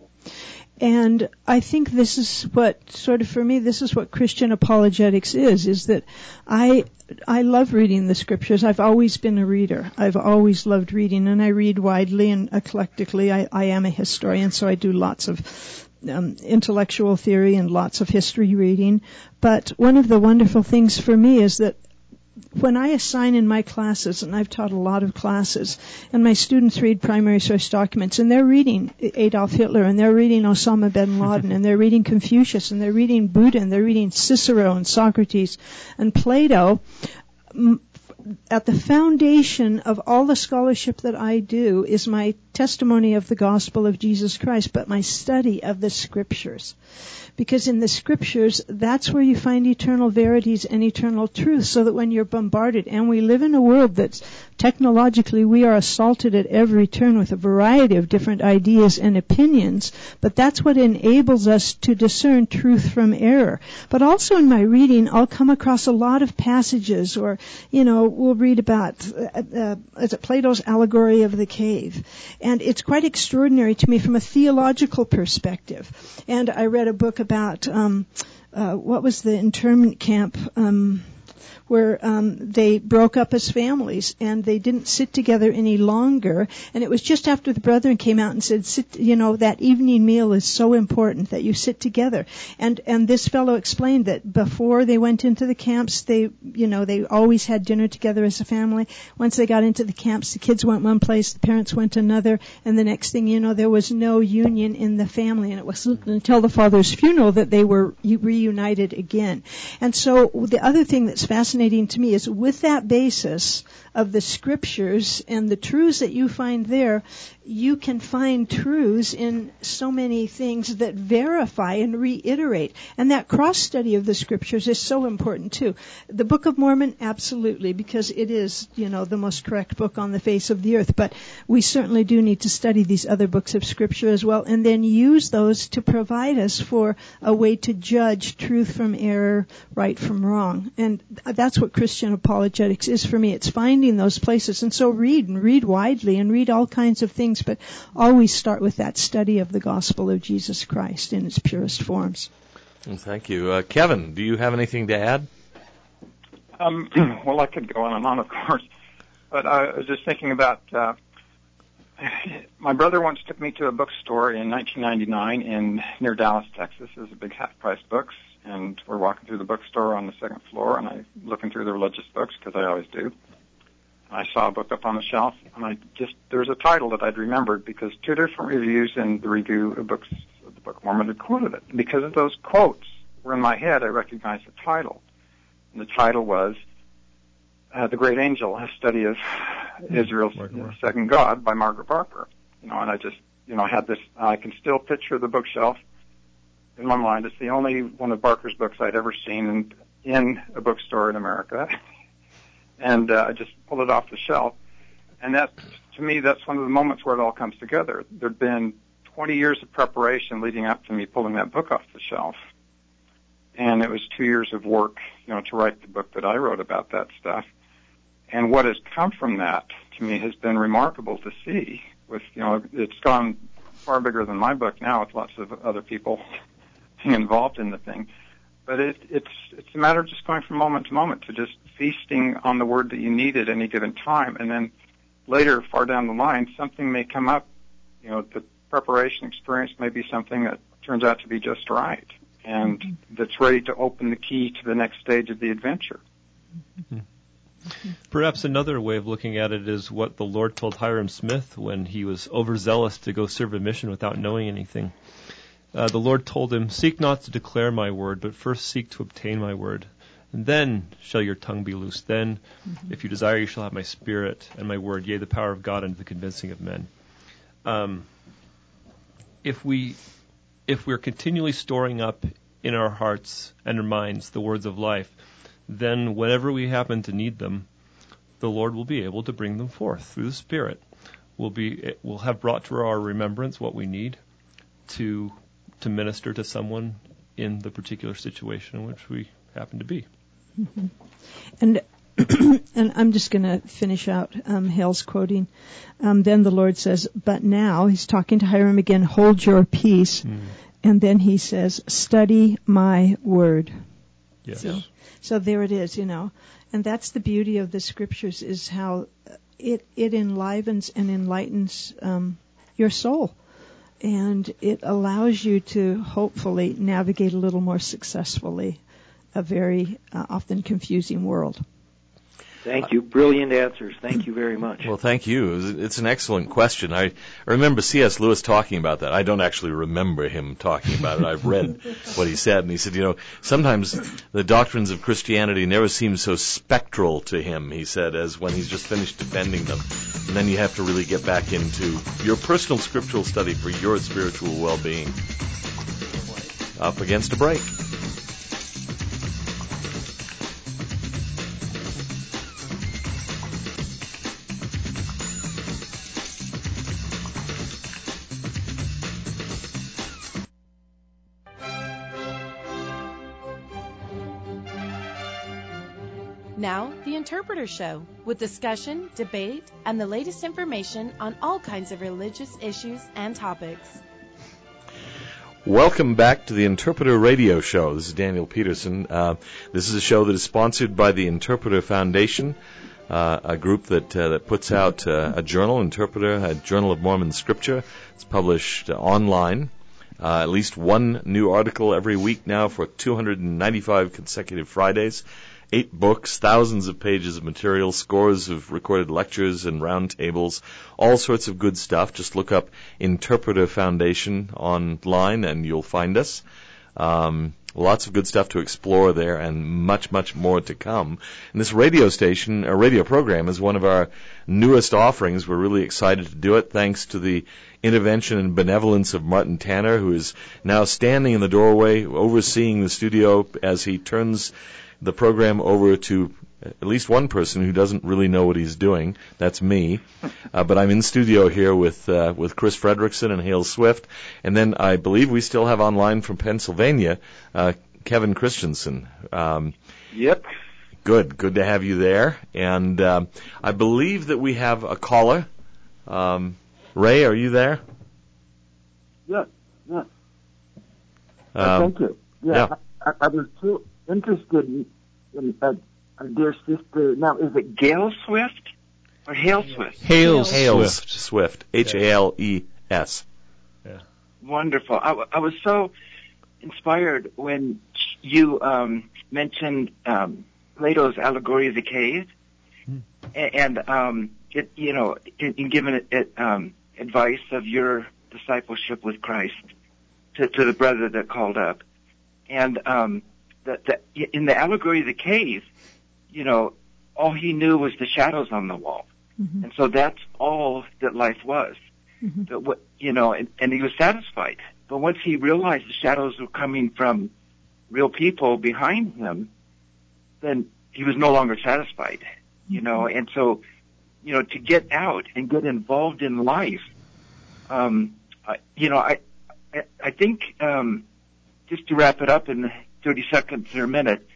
And I think this is what, sort of for me, this is what Christian apologetics is that I love reading the scriptures. I've always been a reader. I've always loved reading, and I read widely and eclectically. I am a historian, so I do lots of intellectual theory and lots of history reading. But one of the wonderful things for me is that when I assign in my classes, and I've taught a lot of classes, and my students read primary source documents, and they're reading Adolf Hitler, and they're reading Osama bin Laden, and they're reading Confucius, and they're reading Buddha, and they're reading Cicero and Socrates and Plato, at the foundation of all the scholarship that I do is my testimony of the gospel of Jesus Christ, but my study of the scriptures. Because in the scriptures, that's where you find eternal verities and eternal truth, so that when you're bombarded, and we live in a world that's technologically, we are assaulted at every turn with a variety of different ideas and opinions, but that's what enables us to discern truth from error. But also in my reading, I'll come across a lot of passages, or, we'll read about, is it Plato's allegory of the cave? And it's quite extraordinary to me from a theological perspective. And I read a book about, what was the internment camp, where they broke up as families, and they didn't sit together any longer. And it was just after the brethren came out and said, that evening meal is so important that you sit together. And this fellow explained that before they went into the camps, they always had dinner together as a family. Once they got into the camps, the kids went one place, the parents went another, and the next thing you know, there was no union in the family. And it wasn't until the father's funeral that they were reunited again. And so the other thing that's fascinating to me is, with that basis of the scriptures and the truths that you find there, you can find truths in so many things that verify and reiterate. And that cross-study of the scriptures is so important too. The Book of Mormon, absolutely, because it is, the most correct book on the face of the earth. But we certainly do need to study these other books of scripture as well, and then use those to provide us for a way to judge truth from error, right from wrong. And that's what Christian apologetics is for me. It's finding those places. And so read widely, and read all kinds of things, but always start with that study of the gospel of Jesus Christ in its purest forms. Well, thank you. Kevin, do you have anything to add? Well, I could go on and on, of course, but I was just thinking about, my brother once took me to a bookstore in 1999 near Dallas, Texas. It was a big half-price books, and we're walking through the bookstore on the second floor, and I'm looking through the religious books, because I always do. I saw a book up on the shelf, and there was a title that I'd remembered, because two different reviews in the review of books of the Book of Mormon had quoted it. And because of those quotes were in my head, I recognized the title. And the title was The Great Angel, a study of Israel's second God by Margaret Barker. And I just, had this, I can still picture the bookshelf in my mind. It's the only one of Barker's books I'd ever seen in a bookstore in America. And I just pulled it off the shelf. And that, to me, that's one of the moments where it all comes together. There'd been 20 years of preparation leading up to me pulling that book off the shelf. And it was 2 years of work, to write the book that I wrote about that stuff. And what has come from that, to me, has been remarkable to see. With, it's gone far bigger than my book now, with lots of other people being involved in the thing. But it's a matter of just going from moment to moment, to just feasting on the word that you need at any given time. And then later, far down the line, something may come up. The preparation experience may be something that turns out to be just right, and that's ready to open the key to the next stage of the adventure. Mm-hmm. Perhaps another way of looking at it is what the Lord told Hiram Smith when he was overzealous to go serve a mission without knowing anything. The Lord told him, "Seek not to declare my word, but first seek to obtain my word. And then shall your tongue be loosed. Then, if you desire, you shall have my spirit and my word, yea, the power of God unto the convincing of men." If we're continually storing up in our hearts and our minds the words of life, then whenever we happen to need them, the Lord will be able to bring them forth through the Spirit. We'll have brought to our remembrance what we need to minister to someone in the particular situation in which we happen to be. Mm-hmm. And I'm just going to finish out Hale's quoting. Then the Lord says, "But now," he's talking to Hiram again, "hold your peace." And then he says, "Study my word." Yes. So there it is, And that's the beauty of the Scriptures, is how it enlivens and enlightens your soul. And it allows you to hopefully navigate a little more successfully a very often confusing world. Thank you. Brilliant answers. Thank you very much. Well, thank you. It's an excellent question. I remember C.S. Lewis talking about that. I don't actually remember him talking about it. I've read what he said, and he said, sometimes the doctrines of Christianity never seem so spectral to him, he said, as when he's just finished defending them. And then you have to really get back into your personal scriptural study for your spiritual well-being. Up against a break. Now, The Interpreter Show, with discussion, debate, and the latest information on all kinds of religious issues and topics. Welcome back to the Interpreter Radio Show. This is Daniel Peterson. This is a show that is sponsored by the Interpreter Foundation, a group that puts out a journal, Interpreter, a Journal of Mormon Scripture. It's published online. At least one new article every week now for 295 consecutive Fridays. 8 books, thousands of pages of material, scores of recorded lectures and roundtables, all sorts of good stuff. Just look up Interpreter Foundation online and you'll find us. Lots of good stuff to explore there and much, much more to come. And this radio station, a radio program, is one of our newest offerings. We're really excited to do it thanks to the intervention and benevolence of Martin Tanner, who is now standing in the doorway overseeing the studio as he turns the program over to at least one person who doesn't really know what he's doing. That's me. But I'm in studio here with Chris Fredrickson and Hale Swift. And then I believe we still have online from Pennsylvania, Kevin Christensen. Yep. Good to have you there. And I believe that we have a caller. Ray, are you there? Yes. Thank you. Yeah. I was too interested in a dear sister. Now, is it Gail Swift or Hale Swift? Hales Swift. Hales. Yeah. Wonderful. I was so inspired when you mentioned Plato's Allegory of the Cave, and in giving it advice of your discipleship with Christ to the brother that called up, and in the Allegory of the Cave, all he knew was the shadows on the wall, and so that's all that life was. But and he was satisfied. But once he realized the shadows were coming from real people behind him, then he was no longer satisfied. you know, and so, you know, to get out and get involved in life, you know, I think, just to wrap it up in 30 seconds or a minute,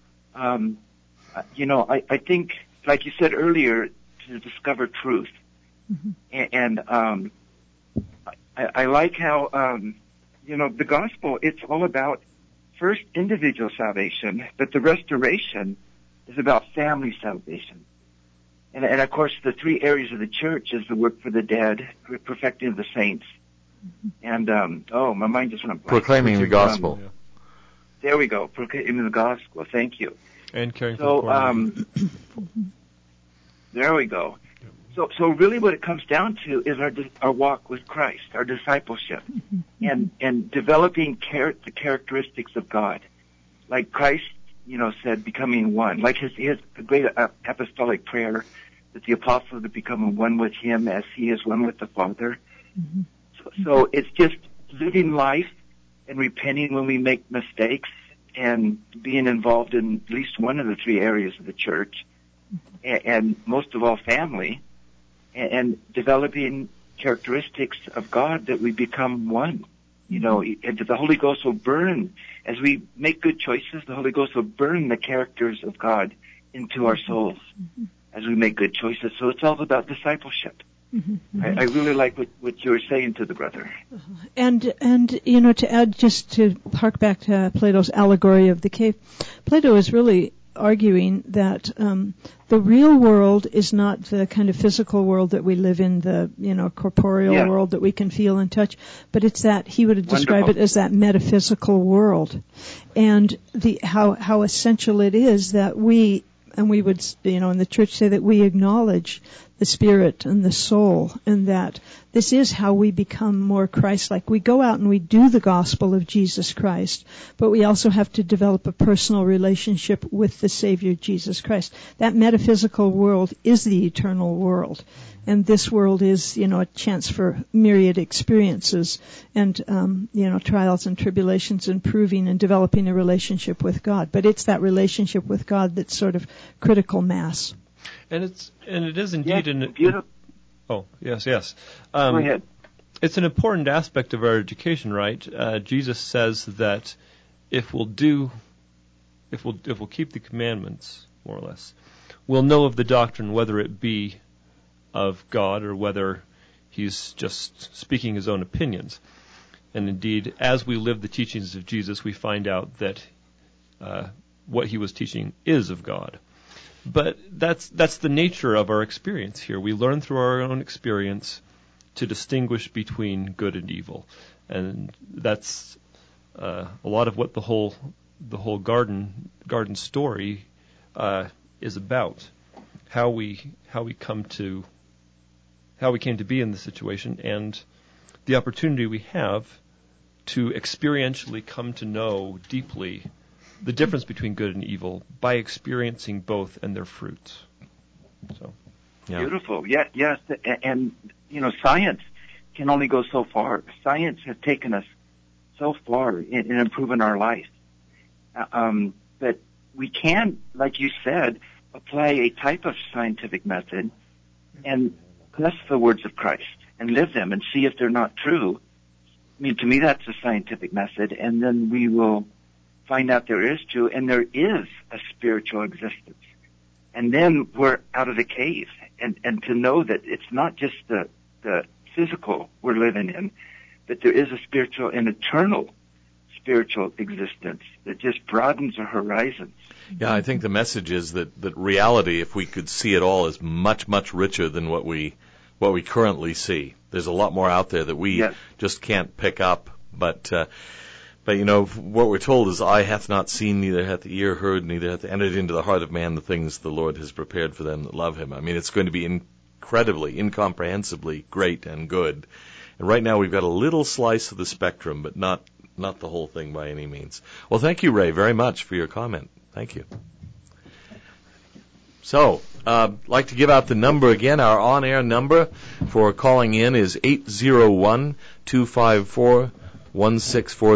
you know, I think, like you said earlier, to discover truth. And I like how, you know, the gospel, it's all about first individual salvation, but the restoration is about family salvation. And of course, the three areas of the church is the work for the dead, perfecting the saints, and, my mind just went blank. Proclaiming the gospel. There we go, proclaiming the gospel. Thank you. And caring for the poor. There we go. So really what it comes down to is our walk with Christ, our discipleship, and developing the characteristics of God. Like Christ, you know, said, becoming one. Like his great apostolic prayer that the apostles have become one with him as he is one with the Father. So it's just living life and repenting when we make mistakes and being involved in at least one of the three areas of the church, and most of all family, and developing characteristics of God that we become one. You know, and the Holy Ghost will burn, as we make good choices, the Holy Ghost will burn the characters of God into our souls as we make good choices. So it's all about discipleship. I really like what you were saying to the brother. And you know, to add, just to hark back to Plato's allegory of the cave, Plato is really arguing that the real world is not the kind of physical world that we live in, the, you know, corporeal world that we can feel and touch, but it's that he would describe it as that metaphysical world, and how essential it is that we would, you know, in the church say that we acknowledge the spirit and the soul, and that this is how we become more Christ-like. We go out and we do the gospel of Jesus Christ, but we also have to develop a personal relationship with the Savior Jesus Christ. That metaphysical world is the eternal world, and this world is, you know, a chance for myriad experiences and, you know, trials and tribulations, and proving and developing a relationship with God. But it's that relationship with God that's sort of critical mass. And it is indeed Go ahead. It's an important aspect of our education, right? Jesus says that if we'll keep the commandments, more or less, we'll know of the doctrine, whether it be of God or whether he's just speaking his own opinions. And indeed, as we live the teachings of Jesus, we find out that what he was teaching is of God. But that's the nature of our experience here. We learn through our own experience to distinguish between good and evil, and that's a lot of what the whole garden story is about. How we came to be in this situation, and the opportunity we have to experientially come to know deeply the difference between good and evil by experiencing both and their fruits. So, yeah. Beautiful. Yeah, yes. And, you know, science can only go so far. Science has taken us so far in improving our life. But we can, like you said, apply a type of scientific method and bless the words of Christ and live them and see if they're not true. I mean, to me, that's a scientific method. And then we will find out there is true, and there is a spiritual existence. And then we're out of the cave, and to know that it's not just the physical we're living in, but there is a spiritual and eternal spiritual existence that just broadens our horizons. Yeah, I think the message is that reality, if we could see it all, is much, much richer than what we currently see. There's a lot more out there that we just can't pick up, but you know, what we're told is, eye hath not seen, neither hath the ear heard, neither hath entered into the heart of man the things the Lord has prepared for them that love him. I mean, it's going to be incredibly, incomprehensibly great and good. And right now we've got a little slice of the spectrum, but not the whole thing by any means. Well, thank you, Ray, very much for your comment. Thank you. So, I'd like to give out the number again. Our on-air number for calling in is 801-254-1640.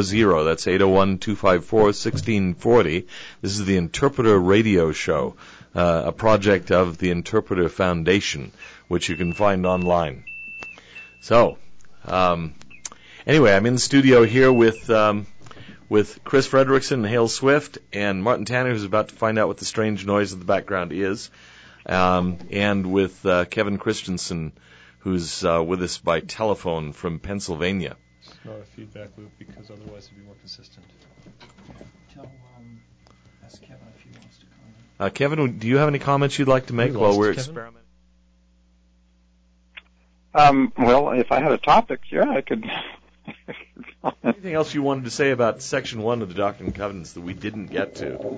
That's 801-254-1640. This is the Interpreter Radio Show. a project of the Interpreter Foundation, which you can find online. So, anyway, I'm in the studio here with Chris Fredrickson and Hale Swift and Martin Tanner, who's about to find out what the strange noise in the background is, and with Kevin Christensen, who's with us by telephone from Pennsylvania. It's not a feedback loop because otherwise it'd be more consistent. Ask Kevin if he wants to comment. Kevin, do you have any comments you'd like to make while we're experimenting? Well, if I had a topic, yeah, I could. Anything else you wanted to say about Section 1 of the Doctrine and Covenants that we didn't get to?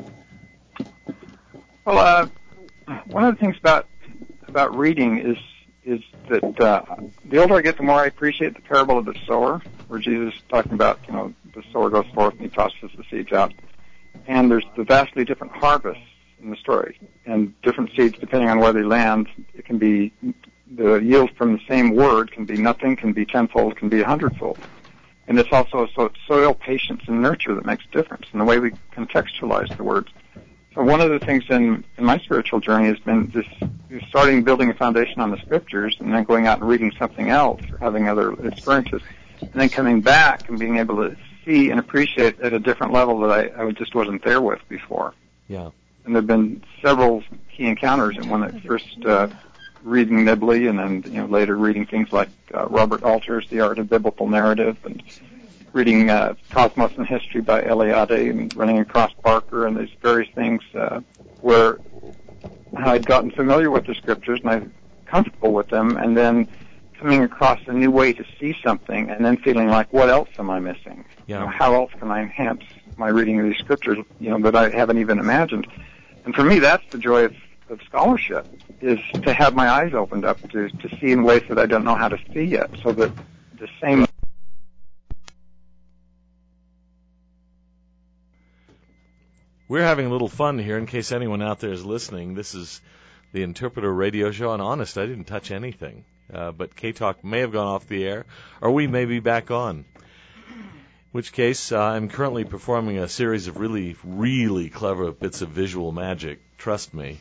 Well, one of the things about reading is that the older I get, the more I appreciate the parable of the sower, where Jesus is talking about, the sower goes forth and he tosses the seeds out. And there's the vastly different harvests in the story, and different seeds depending on where they land. It can be the yield from the same word can be nothing, can be tenfold, can be 100-fold. And it's also soil, patience, and nurture that makes a difference in the way we contextualize the words. So one of the things in my spiritual journey has been just starting building a foundation on the scriptures and then going out and reading something else or having other experiences, and then coming back and being able to see and appreciate at a different level that I just wasn't there with before. Yeah. And there have been several key encounters, and one at first reading Nibley, and then later reading things like Robert Alter's The Art of Biblical Narrative, and reading Cosmos and History by Eliade, and running across Barker, and these various things where I'd gotten familiar with the scriptures and I'm comfortable with them, and then coming across a new way to see something, and then feeling like, what else am I missing? Yeah. How else can I enhance my reading of these scriptures, that I haven't even imagined? And for me, that's the joy of scholarship, is to have my eyes opened up to see in ways that I don't know how to see yet, so that the same... We're having a little fun here in case anyone out there is listening. This is the Interpreter Radio Show, and honest, I didn't touch anything. But K-Talk may have gone off the air, or we may be back on. In which case, I'm currently performing a series of really, really clever bits of visual magic. Trust me.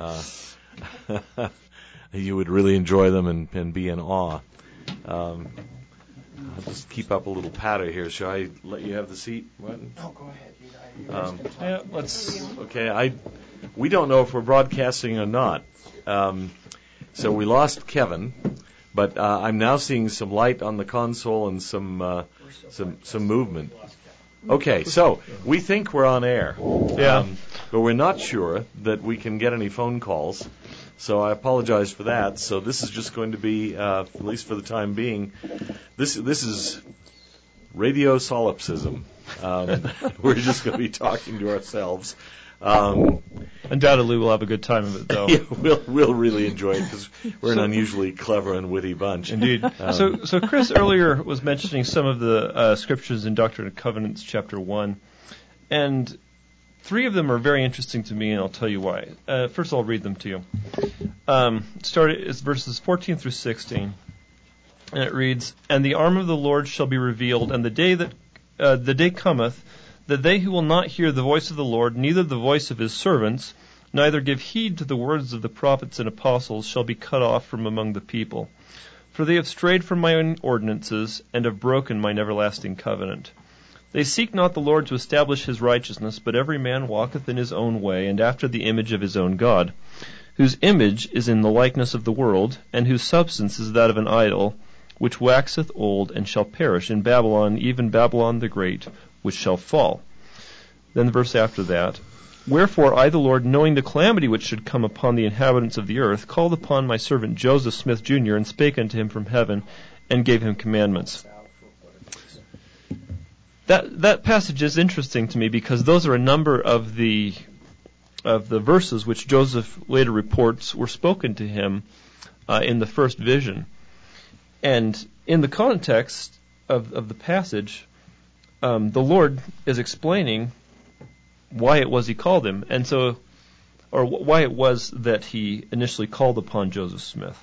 You would really enjoy them and be in awe. I'll just keep up a little patter here. Shall I let you have the seat, Martin? No, go ahead. Yeah, let's... Okay, we don't know if we're broadcasting or not. So we lost Kevin, but I'm now seeing some light on the console and some movement. Okay, so we think we're on air. Yeah. But we're not sure that we can get any phone calls. So I apologize for that. So this is just going to be, at least for the time being, this is radio solipsism. We're just going to be talking to ourselves. Undoubtedly, we'll have a good time of it, though. Yeah, we'll really enjoy it because we're an unusually clever and witty bunch. Indeed. So Chris earlier was mentioning some of the scriptures in Doctrine and Covenants, chapter 1, and 3 of them are very interesting to me, and I'll tell you why. First, I'll read them to you. It's verses 14 through 16, and it reads, "And the arm of the Lord shall be revealed, and the day cometh, that they who will not hear the voice of the Lord, neither the voice of his servants, neither give heed to the words of the prophets and apostles, shall be cut off from among the people. For they have strayed from my own ordinances, and have broken mine everlasting covenant. They seek not the Lord to establish his righteousness, but every man walketh in his own way, and after the image of his own God, whose image is in the likeness of the world, and whose substance is that of an idol, which waxeth old and shall perish in Babylon, even Babylon the Great, which shall fall." Then the verse after that, "Wherefore I, the Lord, knowing the calamity which should come upon the inhabitants of the earth, called upon my servant Joseph Smith, Jr., and spake unto him from heaven, and gave him commandments." That passage is interesting to me because those are a number of the verses which Joseph later reports were spoken to him in the first vision. And in the context of the passage, the Lord is explaining why it was he called him, and so, or why it was that he initially called upon Joseph Smith.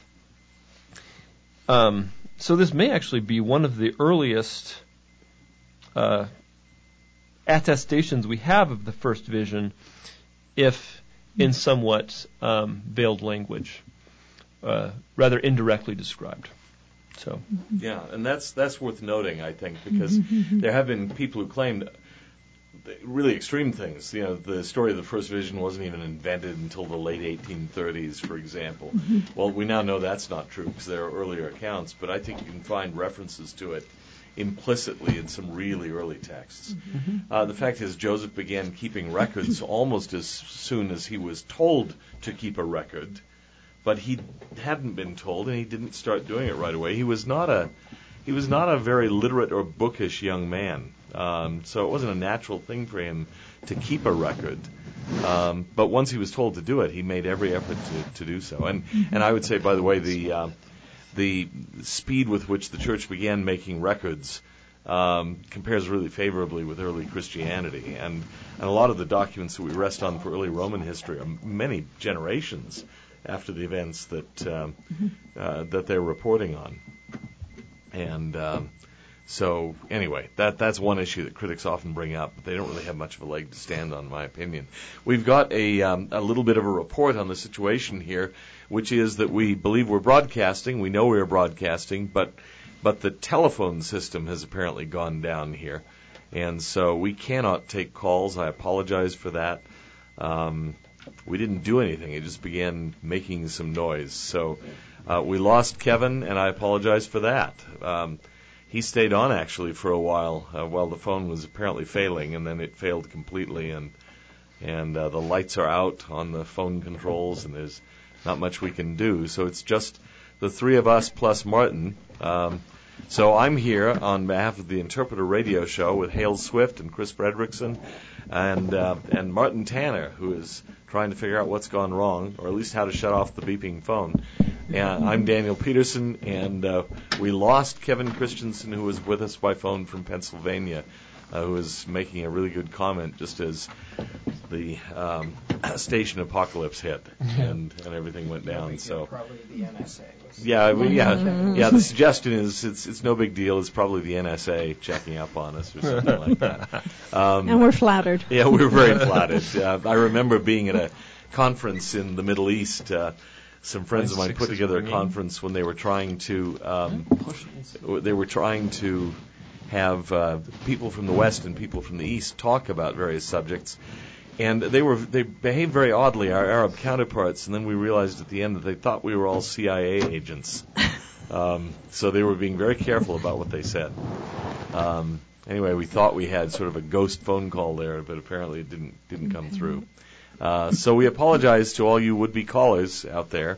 So this may actually be one of the earliest attestations we have of the first vision, if in somewhat veiled language, rather indirectly described. So yeah, and that's worth noting, I think, because there have been people who claimed really extreme things. You know, the story of the first vision wasn't even invented until the late 1830s, for example. Well, we now know that's not true because there are earlier accounts, but I think you can find references to it implicitly in some really early texts. The fact is, Joseph began keeping records almost as soon as he was told to keep a record, but he hadn't been told, and he didn't start doing it right away. He was not a very literate or bookish young man, so it wasn't a natural thing for him to keep a record. But once he was told to do it, he made every effort to do so. And I would say, by the way, the speed with which the church began making records compares really favorably with early Christianity. And a lot of the documents that we rest on for early Roman history are many generations after the events that they're reporting on. And so anyway, that's one issue that critics often bring up, but they don't really have much of a leg to stand on, in my opinion. We've got a little bit of a report on the situation here, which is that we believe we're broadcasting. We know we're broadcasting, but the telephone system has apparently gone down here, and so we cannot take calls. I apologize for that. We didn't do anything. It just began making some noise. So we lost Kevin, and I apologize for that. He stayed on, actually, for a while the phone was apparently failing, and then it failed completely, and the lights are out on the phone controls, and there's not much we can do. So it's just the three of us plus Martin. So I'm here on behalf of the Interpreter Radio Show with Hale Swift and Chris Fredrickson and Martin Tanner, who is trying to figure out what's gone wrong, or at least how to shut off the beeping phone. And I'm Daniel Peterson, and we lost Kevin Christensen, who was with us by phone from Pennsylvania, who was making a really good comment just as the station apocalypse hit and everything went down. So probably the NSA. Yeah. The suggestion is it's no big deal. It's probably the NSA checking up on us or something like that. And we're flattered. Yeah, we're very flattered. I remember being at a conference in the Middle East. Some friends of mine put together a conference when they were trying to have people from the West and people from the East talk about various subjects. And they behaved very oddly, our Arab counterparts, and then we realized at the end that they thought we were all CIA agents. So they were being very careful about what they said. Anyway, we thought we had sort of a ghost phone call there, but apparently it didn't come through. So we apologize to all you would-be callers out there.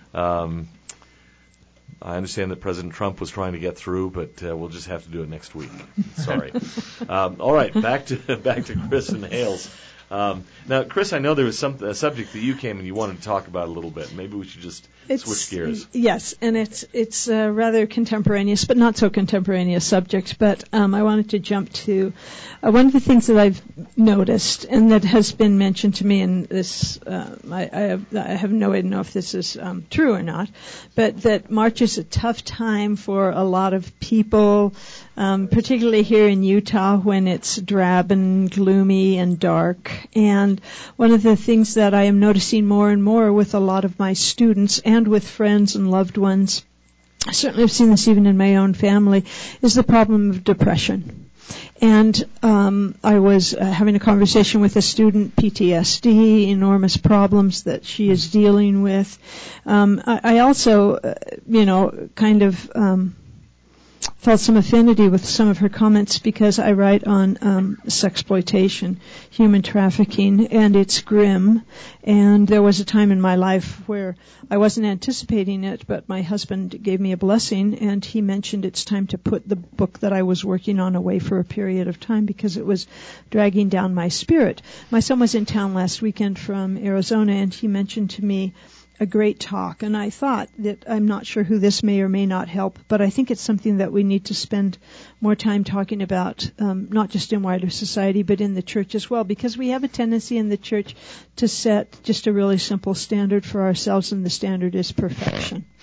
I understand that President Trump was trying to get through, but we'll just have to do it next week. Sorry. All right, back to Chris and Hales. Now, Chris, I know there was a subject that you came and you wanted to talk about a little bit. Maybe we should just switch gears. Yes, and it's a rather contemporaneous, but not so contemporaneous subject. But I wanted to jump to one of the things that I've noticed and that has been mentioned to me in this. I have no way to know if this is true or not, but that March is a tough time for a lot of people, particularly here in Utah when it's drab and gloomy and dark. And one of the things that I am noticing more and more with a lot of my students and with friends and loved ones, I certainly have seen this even in my own family, is the problem of depression. And I was having a conversation with a student, PTSD, enormous problems that she is dealing with. I also, kind of felt some affinity with some of her comments because I write on sexploitation, human trafficking, and it's grim. And there was a time in my life where I wasn't anticipating it, but my husband gave me a blessing, and he mentioned it's time to put the book that I was working on away for a period of time because it was dragging down my spirit. My son was in town last weekend from Arizona, and he mentioned to me a great talk, and I thought that I'm not sure who this may or may not help, but I think it's something that we need to spend more time talking about, not just in wider society, but in the church as well, because we have a tendency in the church to set just a really simple standard for ourselves, and the standard is perfection.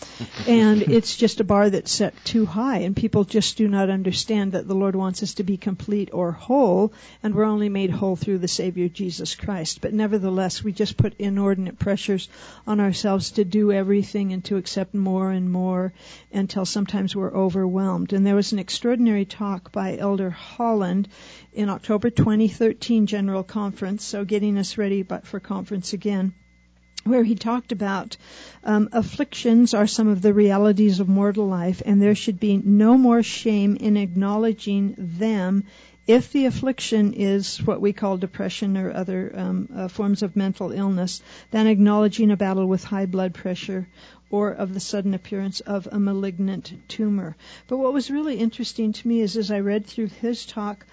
And it's just a bar that's set too high, and people just do not understand that the Lord wants us to be complete or whole, and we're only made whole through the Savior Jesus Christ. But nevertheless, we just put inordinate pressures on ourselves to do everything and to accept more and more until sometimes we're overwhelmed. And there was an extraordinary talk by Elder Holland in October 2013 General Conference, so getting us ready for conference again, where he talked about afflictions are some of the realities of mortal life, and there should be no more shame in acknowledging them if the affliction is what we call depression or other forms of mental illness than acknowledging a battle with high blood pressure or of the sudden appearance of a malignant tumor. But what was really interesting to me is as I read through his talk,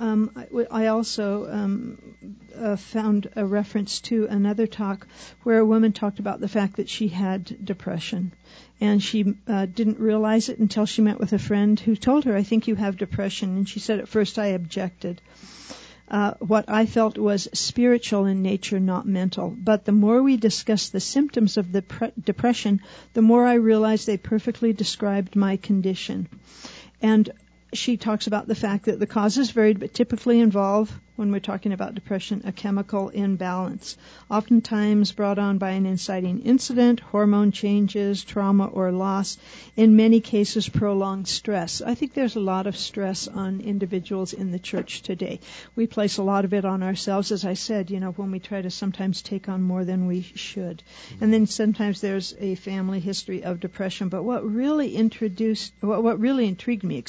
I also found a reference to another talk where a woman talked about the fact that she had depression. And she didn't realize it until she met with a friend who told her, I think you have depression. And she said, at first I objected. What I felt was spiritual in nature, not mental. But the more we discussed the symptoms of the depression, the more I realized they perfectly described my condition. And she talks about the fact that the causes varied, but typically involve, when we're talking about depression, a chemical imbalance, oftentimes brought on by an inciting incident, hormone changes, trauma, or loss, in many cases prolonged stress. I think there's a lot of stress on individuals in the church today. We place a lot of it on ourselves, as I said, when we try to sometimes take on more than we should. And then sometimes there's a family history of depression. But what really intrigued me,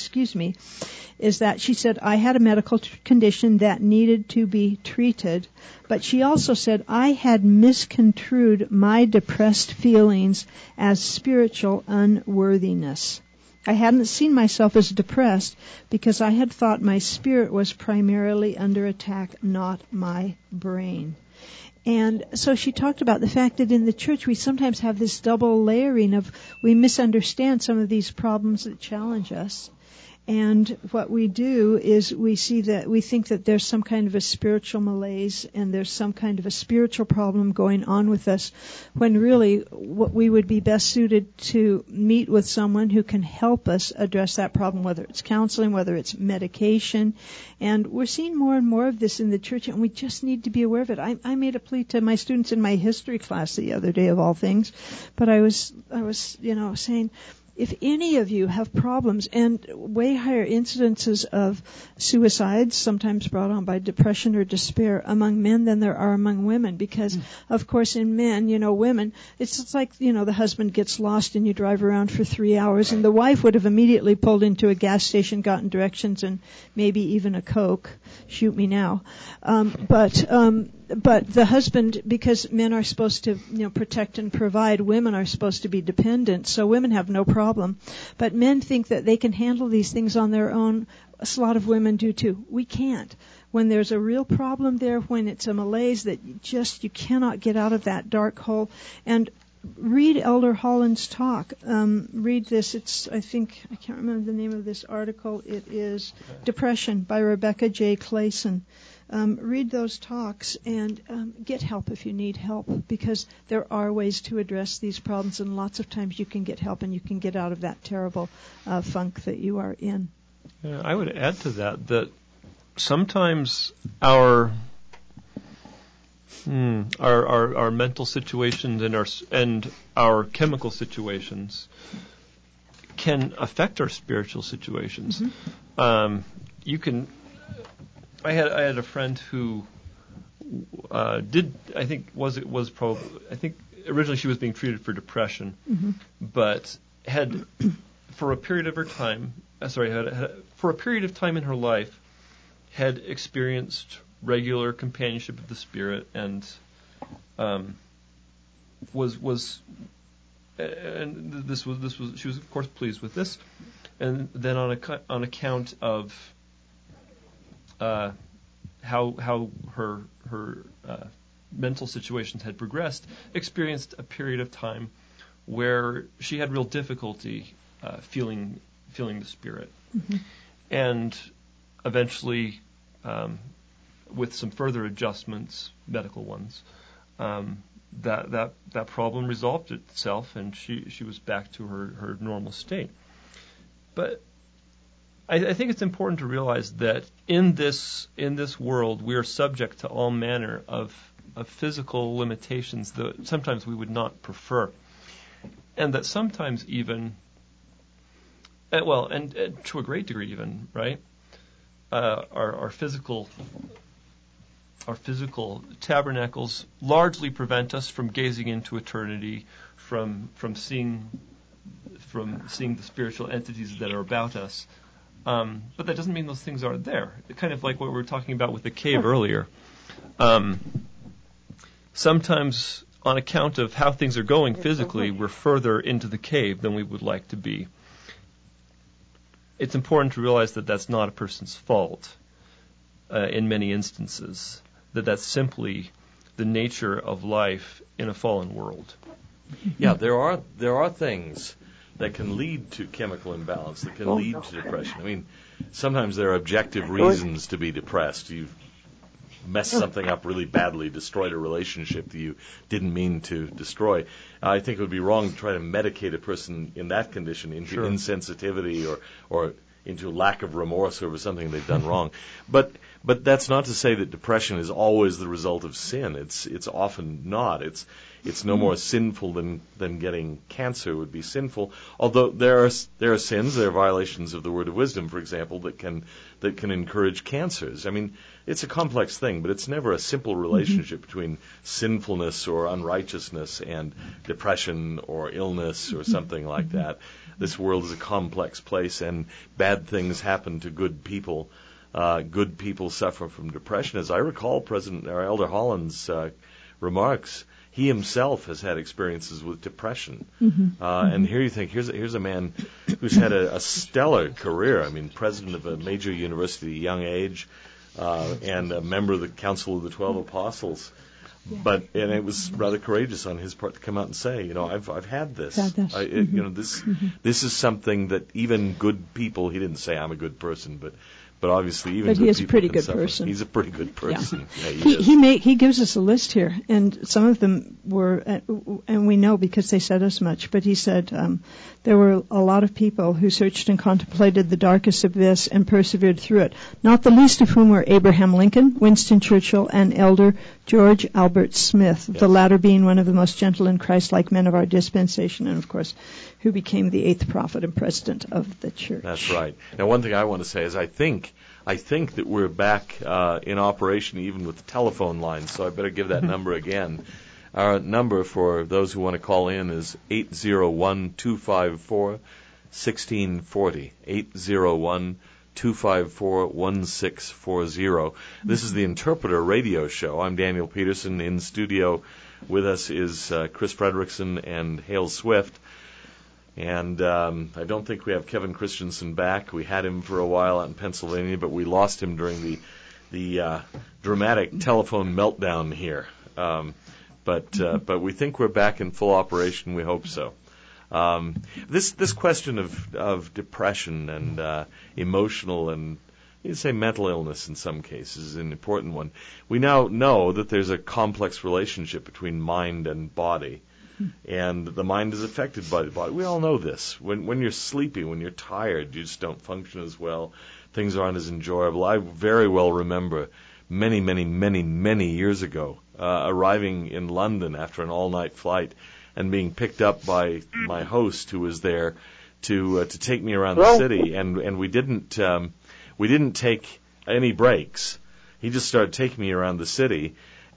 is that she said, I had a medical condition that needed to be treated, but she also said, I had misconstrued my depressed feelings as spiritual unworthiness. I hadn't seen myself as depressed because I had thought my spirit was primarily under attack, not my brain. And so she talked about the fact that in the church we sometimes have this double layering of we misunderstand some of these problems that challenge us. And what we do is we think that there's some kind of a spiritual malaise and there's some kind of a spiritual problem going on with us, when really what we would be best suited to meet with someone who can help us address that problem, whether it's counseling, whether it's medication. And we're seeing more and more of this in the church, and we just need to be aware of it. I made a plea to my students in my history class the other day, of all things, but I was saying, if any of you have problems and way higher incidences of suicides, sometimes brought on by depression or despair, among men than there are among women, because, of course, in men, women, it's just like, the husband gets lost and you drive around for 3 hours, and the wife would have immediately pulled into a gas station, gotten directions, and maybe even a Coke. Shoot me now. But the husband, because men are supposed to, protect and provide, women are supposed to be dependent, so women have no problem. But men think that they can handle these things on their own. A lot of women do too. We can't. When there's a real problem there, when it's a malaise that you cannot get out of that dark hole. And read Elder Holland's talk. Read this. I can't remember the name of this article. It is Depression by Rebecca J. Clayson. Read those talks and get help if you need help, because there are ways to address these problems, and lots of times you can get help and you can get out of that terrible funk that you are in. Yeah, I would add to that sometimes our mental situations and our chemical situations can affect our spiritual situations. Mm-hmm. I had a friend who originally she was being treated for depression, mm-hmm. but had for a period of time in her life had experienced regular companionship of the Spirit, and she was of course pleased with this, and then on account of how her mental situations had progressed, experienced a period of time where she had real difficulty feeling the Spirit, mm-hmm. and eventually, with some further adjustments, medical ones, that problem resolved itself, and she was back to her normal state. But I think it's important to realize that in this world we are subject to all manner of physical limitations that sometimes we would not prefer, and that sometimes even, and to a great degree even, right, our physical tabernacles largely prevent us from gazing into eternity, from seeing the spiritual entities that are about us. But that doesn't mean those things aren't there. Kind of like what we were talking about with the cave earlier. Sometimes, on account of how things are going physically, we're further into the cave than we would like to be. It's important to realize that that's not a person's fault in many instances, that's simply the nature of life in a fallen world. Yeah, there are things that can lead to chemical imbalance, that can lead to depression. I mean, sometimes there are objective reasons to be depressed. You've messed something up really badly, destroyed a relationship that you didn't mean to destroy. I think it would be wrong to try to medicate a person in that condition into insensitivity or into lack of remorse over something they've done wrong. But that's not to say that depression is always the result of sin. It's often not. It's no more sinful than getting cancer would be sinful. Although there are sins, there are violations of the word of wisdom, for example, that can encourage cancers. I mean, it's a complex thing, but it's never a simple relationship between sinfulness or unrighteousness and depression or illness or something like that. This world is a complex place, and bad things happen to good people. Good people suffer from depression. As I recall, Elder Holland's remarks, he himself has had experiences with depression. And here you think, here's a man who's had a stellar career. I mean, president of a major university at a young age, and a member of the Council of the 12 Apostles. And it was rather courageous on his part to come out and say, I've had this. This is something that even good people. He didn't say I'm a good person, but obviously even good people. But he is a pretty good person. He's a pretty good person. Yeah. He gives us a list here, and some of them were, and we know because they said as much. But he said there were a lot of people who searched and contemplated the darkest abyss and persevered through it. Not the least of whom were Abraham Lincoln, Winston Churchill, and Elder George Albert Smith. Yes. The latter being one of the most gentle and Christ-like men of our dispensation, and of course, who became the 8th prophet and president of the church. That's right. Now, one thing I want to say is I think that we're back in operation even with the telephone lines, so I better give that number again. Our number for those who want to call in is 801-254-1640, 801-254-1640. This is the Interpreter Radio Show. I'm Daniel Peterson. In studio with us is Chris Fredrickson and Hale Swift. And I don't think we have Kevin Christensen back. We had him for a while out in Pennsylvania, but we lost him during the dramatic telephone meltdown here. But we think we're back in full operation. We hope so. This question of depression and emotional and you'd say mental illness in some cases is an important one. We now know that there's a complex relationship between mind and body. And the mind is affected by the body. We all know this. When you're sleepy, when you're tired, you just don't function as well. Things aren't as enjoyable. I very well remember many, many, many, many years ago arriving in London after an all-night flight and being picked up by my host who was there to take me around the city. And we didn't take any breaks. He just started taking me around the city.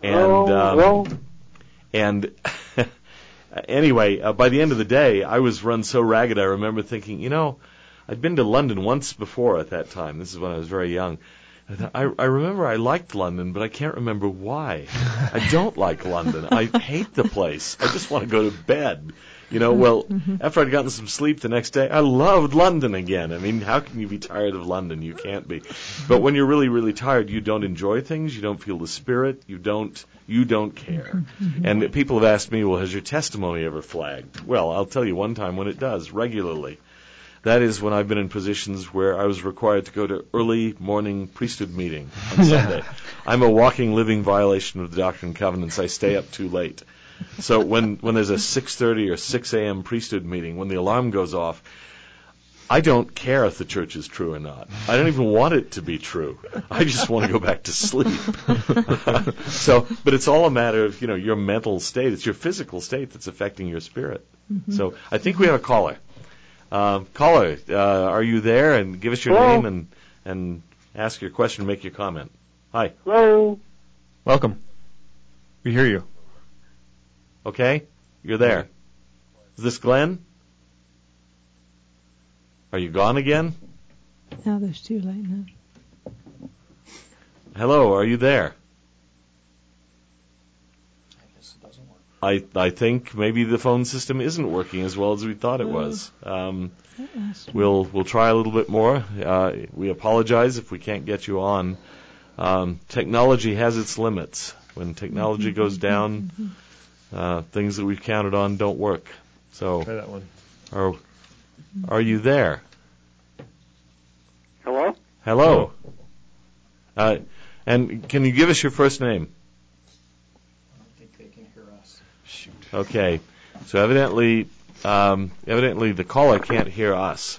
And anyway, by the end of the day, I was run so ragged, I remember thinking, I'd been to London once before at that time. This is when I was very young. I remember I liked London, but I can't remember why. I don't like London. I hate the place. I just want to go to bed. After I'd gotten some sleep the next day, I loved London again. I mean, how can you be tired of London? You can't be. But when you're really, really tired, you don't enjoy things. You don't feel the spirit. You don't care. And people have asked me, well, has your testimony ever flagged? Well, I'll tell you one time when it does, regularly. That is when I've been in positions where I was required to go to early morning priesthood meeting on Sunday. I'm a walking, living violation of the Doctrine and Covenants. I stay up too late. So when there's a 6:30 or 6 a.m. priesthood meeting, when the alarm goes off, I don't care if the church is true or not. I don't even want it to be true. I just want to go back to sleep. But it's all a matter of, your mental state. It's your physical state that's affecting your spirit. Mm-hmm. So I think we have a caller. Caller, are you there? And give us your name and ask your question, make your comment. Hi. Hello. Welcome. We hear you. Okay, you're there. Is this Glenn? Are you gone again? No, there's two late now. Hello, are you there? I guess it doesn't work. I think maybe the phone system isn't working as well as we thought it was. We'll try a little bit more. We apologize if we can't get you on. Technology has its limits. When technology goes down, things that we've counted on don't work. So, try that one. Are you there? Hello? Hello. And can you give us your first name? I don't think they can hear us. Shoot. Okay. So evidently the caller can't hear us.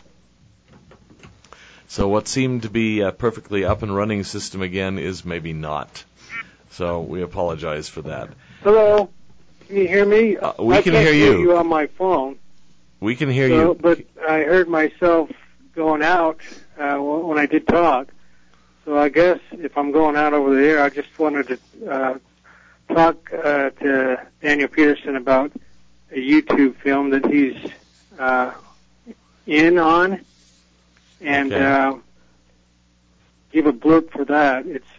So what seemed to be a perfectly up and running system again is maybe not. So we apologize for that. Hello? Can you hear me? We can hear you. I can't hear you on my phone. We can hear you. But I heard myself going out when I did talk. So I guess if I'm going out over there, I just wanted to talk to Daniel Peterson about a YouTube film that he's in on, and give a blurb for that. It's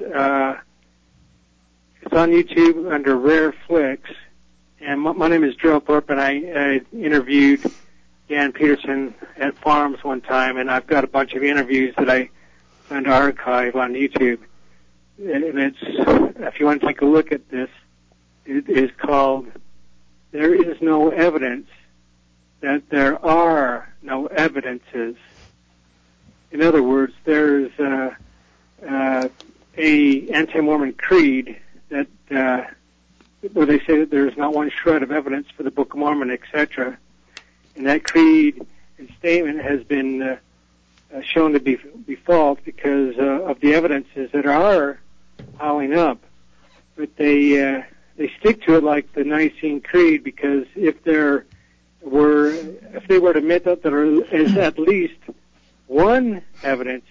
on YouTube under Rare Flicks, and my name is Joe Thorpe, and I interviewed Dan Peterson at Farms one time, and I've got a bunch of interviews that I found to archive on YouTube. And it's, if you want to take a look at this, it is called "There is no evidence that there are no evidences." In other words, there's a anti-Mormon creed that where they say that there is not one shred of evidence for the Book of Mormon, etc. And that creed and statement has been shown to be false because of the evidences that are piling up. But they stick to it like the Nicene Creed, because if they were to admit that there is at least one evidence,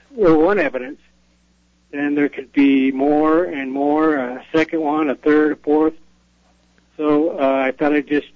then there could be more and more, a second one, a third, a fourth. So I thought I'd just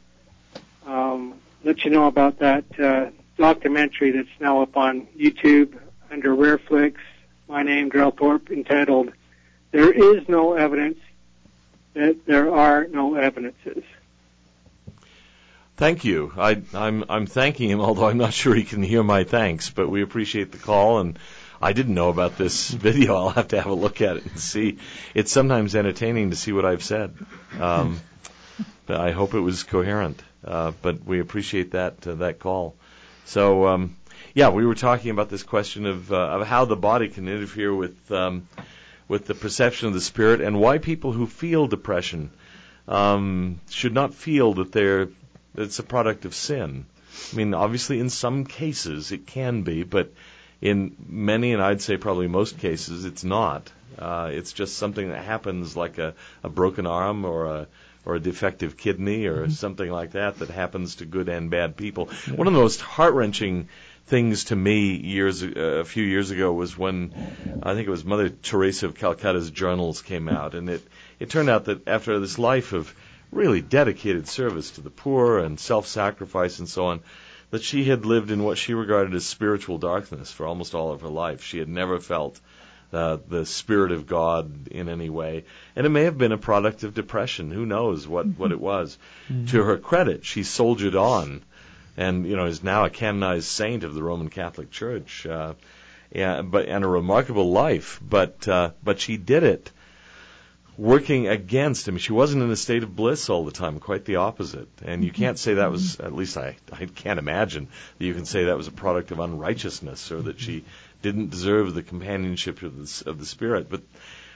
let you know about that documentary that's now up on YouTube under Rare Flicks. My name, Drell Thorpe, entitled "There is no evidence that there are no evidences." Thank you. I'm thanking him, although I'm not sure he can hear my thanks, but we appreciate the call, and I didn't know about this video. I'll have to have a look at it and see. It's sometimes entertaining to see what I've said. But I hope it was coherent. But we appreciate that call. So, we were talking about this question of how the body can interfere with the perception of the spirit, and why people who feel depression should not feel that it's a product of sin. I mean, obviously, in some cases it can be, but in many, and I'd say probably most cases, it's not. It's just something that happens, like a broken arm or a defective kidney or something like that happens to good and bad people. One of the most heart-wrenching things to me a few years ago was when I think it was Mother Teresa of Calcutta's journals came out, and it turned out that after this life of really dedicated service to the poor and self-sacrifice and so on, that she had lived in what she regarded as spiritual darkness for almost all of her life. She had never felt the Spirit of God in any way. And it may have been a product of depression. Who knows what it was. Mm-hmm. To her credit, she soldiered on and, is now a canonized saint of the Roman Catholic Church. And a remarkable life. But she did it working against him. She wasn't in a state of bliss all the time, quite the opposite. And you can't say that was, at least I can't imagine that you can say that was a product of unrighteousness or that she didn't deserve the companionship of the Spirit. But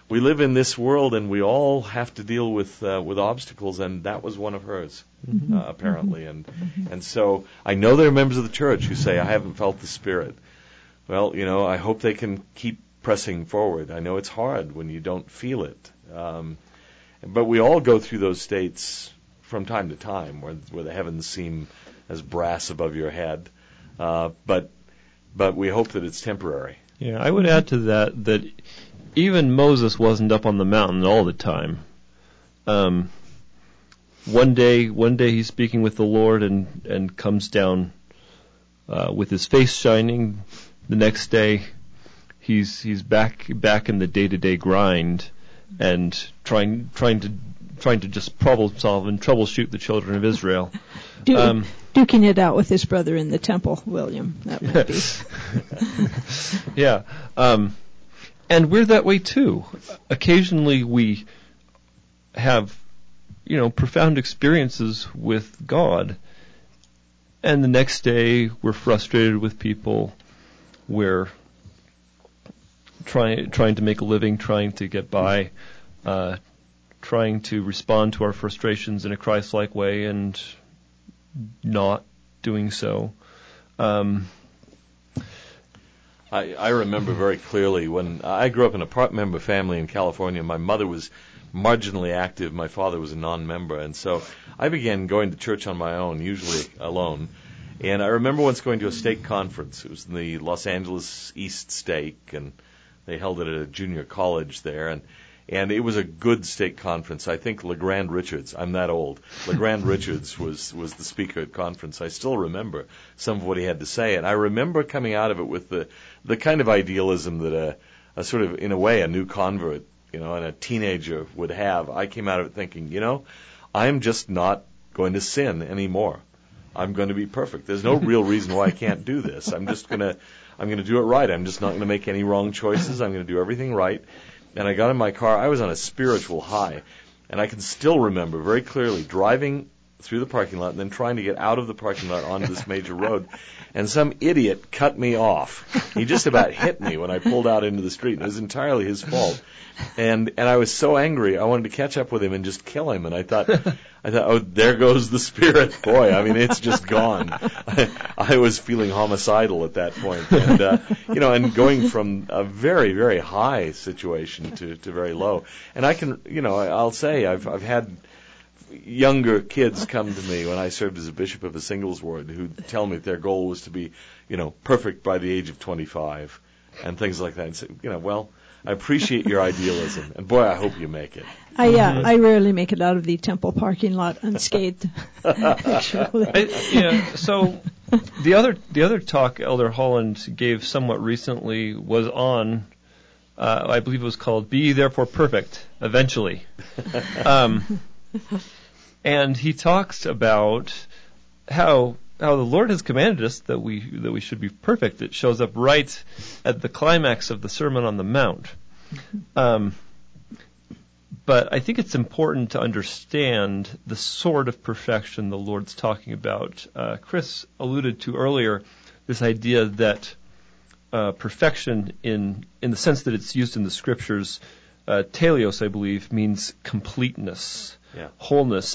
we live in this world, and we all have to deal with obstacles, and that was one of hers, apparently. And so I know there are members of the church who say, I haven't felt the Spirit. Well, I hope they can keep pressing forward. I know it's hard when you don't feel it. But we all go through those states from time to time where the heavens seem as brass above your head. But we hope that it's temporary. Yeah, I would add to that even Moses wasn't up on the mountain all the time. One day he's speaking with the Lord and comes down with his face shining. The next day he's back in the day-to-day grind and trying to just problem solve and troubleshoot the children of Israel. Duking it out with his brother in the temple, William. That would be. Yeah. And we're that way too. Occasionally we have, profound experiences with God, and the next day we're frustrated with people. We're trying to make a living, trying to get by, trying to respond to our frustrations in a Christ-like way, and not doing so. I remember very clearly when I grew up in a part-member family in California. My mother was marginally active. My father was a non-member. And so I began going to church on my own, usually alone. And I remember once going to a stake conference. It was in the Los Angeles East Stake, and they held it at a junior college there. And it was a good stake conference. I think LeGrand Richards, I'm that old, LeGrand Richards was the speaker at conference. I still remember some of what he had to say. And I remember coming out of it with the kind of idealism that a sort of, in a way, a new convert, and a teenager would have. I came out of it thinking, I'm just not going to sin anymore. I'm going to be perfect. There's no real reason why I can't do this. I'm going to do it right. I'm just not going to make any wrong choices. I'm going to do everything right. And I got in my car. I was on a spiritual high. And I can still remember very clearly driving through the parking lot and then trying to get out of the parking lot onto this major road. And some idiot cut me off. He just about hit me when I pulled out into the street. It was entirely his fault. And I was so angry, I wanted to catch up with him and just kill him. And I thought, oh, there goes the Spirit. Boy, I mean, it's just gone. I was feeling homicidal at that point. And, and going from a very, very high situation to very low. And I can, I'll say I've had younger kids come to me when I served as a bishop of a singles ward who tell me that their goal was to be, perfect by the age of 25 and things like that. And say, well, I appreciate your idealism, and boy, I hope you make it. I rarely make it out of the temple parking lot unscathed. Actually, So the other talk Elder Holland gave somewhat recently was on, I believe it was called "Be Ye Therefore Perfect Eventually," and he talks about how the Lord has commanded us that we should be perfect. It shows up right at the climax of the Sermon on the Mount. But I think it's important to understand the sort of perfection the Lord's talking about. Chris alluded to earlier this idea that perfection in the sense that it's used in the Scriptures, teleos, I believe, means completeness, wholeness.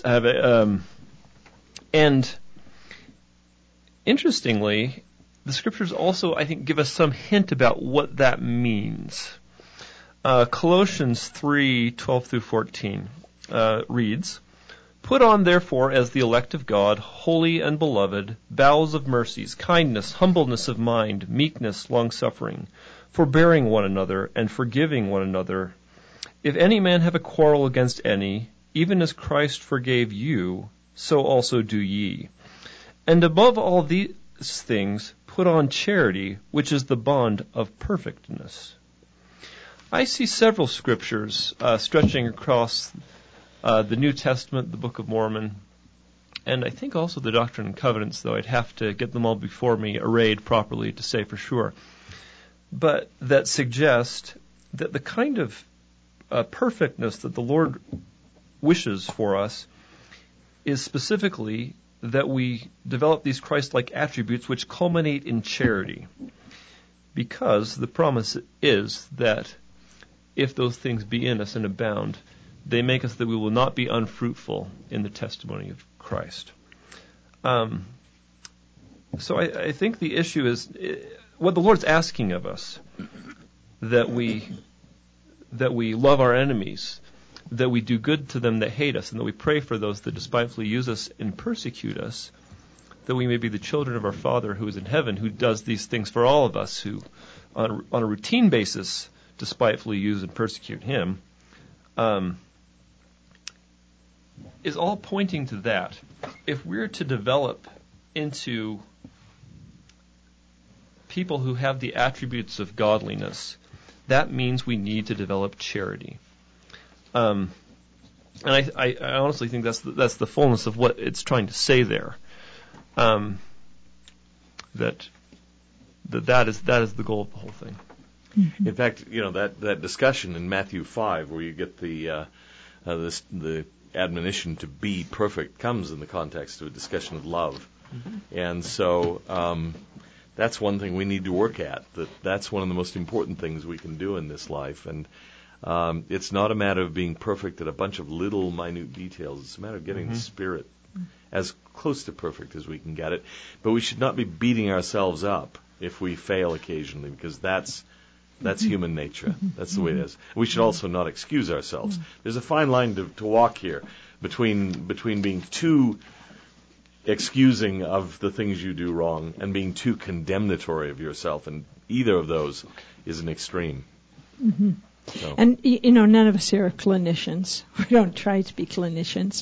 And interestingly, the Scriptures also, I think, give us some hint about what that means. Colossians 3:12-14 reads, "Put on, therefore, as the elect of God, holy and beloved, bowels of mercies, kindness, humbleness of mind, meekness, long-suffering, forbearing one another, and forgiving one another. If any man have a quarrel against any, even as Christ forgave you, so also do ye. And above all these things, put on charity, which is the bond of perfectness." I see several scriptures stretching across the New Testament, the Book of Mormon, and I think also the Doctrine and Covenants, though I'd have to get them all before me arrayed properly to say for sure, but that suggest that the kind of perfectness that the Lord wishes for us is specifically that we develop these Christ-like attributes which culminate in charity, because the promise is that if those things be in us and abound, they make us that we will not be unfruitful in the testimony of Christ. So I think the issue is what the Lord's asking of us, that we love our enemies, that we do good to them that hate us, and that we pray for those that despitefully use us and persecute us, that we may be the children of our Father who is in heaven, who does these things for all of us who, on a routine basis, despitefully use and persecute Him, is all pointing to that. If we're to develop into people who have the attributes of godliness, that means we need to develop charity. And I honestly think that's the fullness of what it's trying to say there. That is the goal of the whole thing. Mm-hmm. In fact, that discussion in Matthew 5, where you get the admonition to be perfect, comes in the context of a discussion of love, and so that's one thing we need to work at. That's one of the most important things we can do in this life, and it's not a matter of being perfect at a bunch of little minute details. It's a matter of getting the Spirit as close to perfect as we can get it. But we should not be beating ourselves up if we fail occasionally, because that's human nature. That's the way it is. We should also not excuse ourselves. There's a fine line to walk here between being too excusing of the things you do wrong and being too condemnatory of yourself, and either of those is an extreme. Mm-hmm. So. And, none of us here are clinicians. We don't try to be clinicians.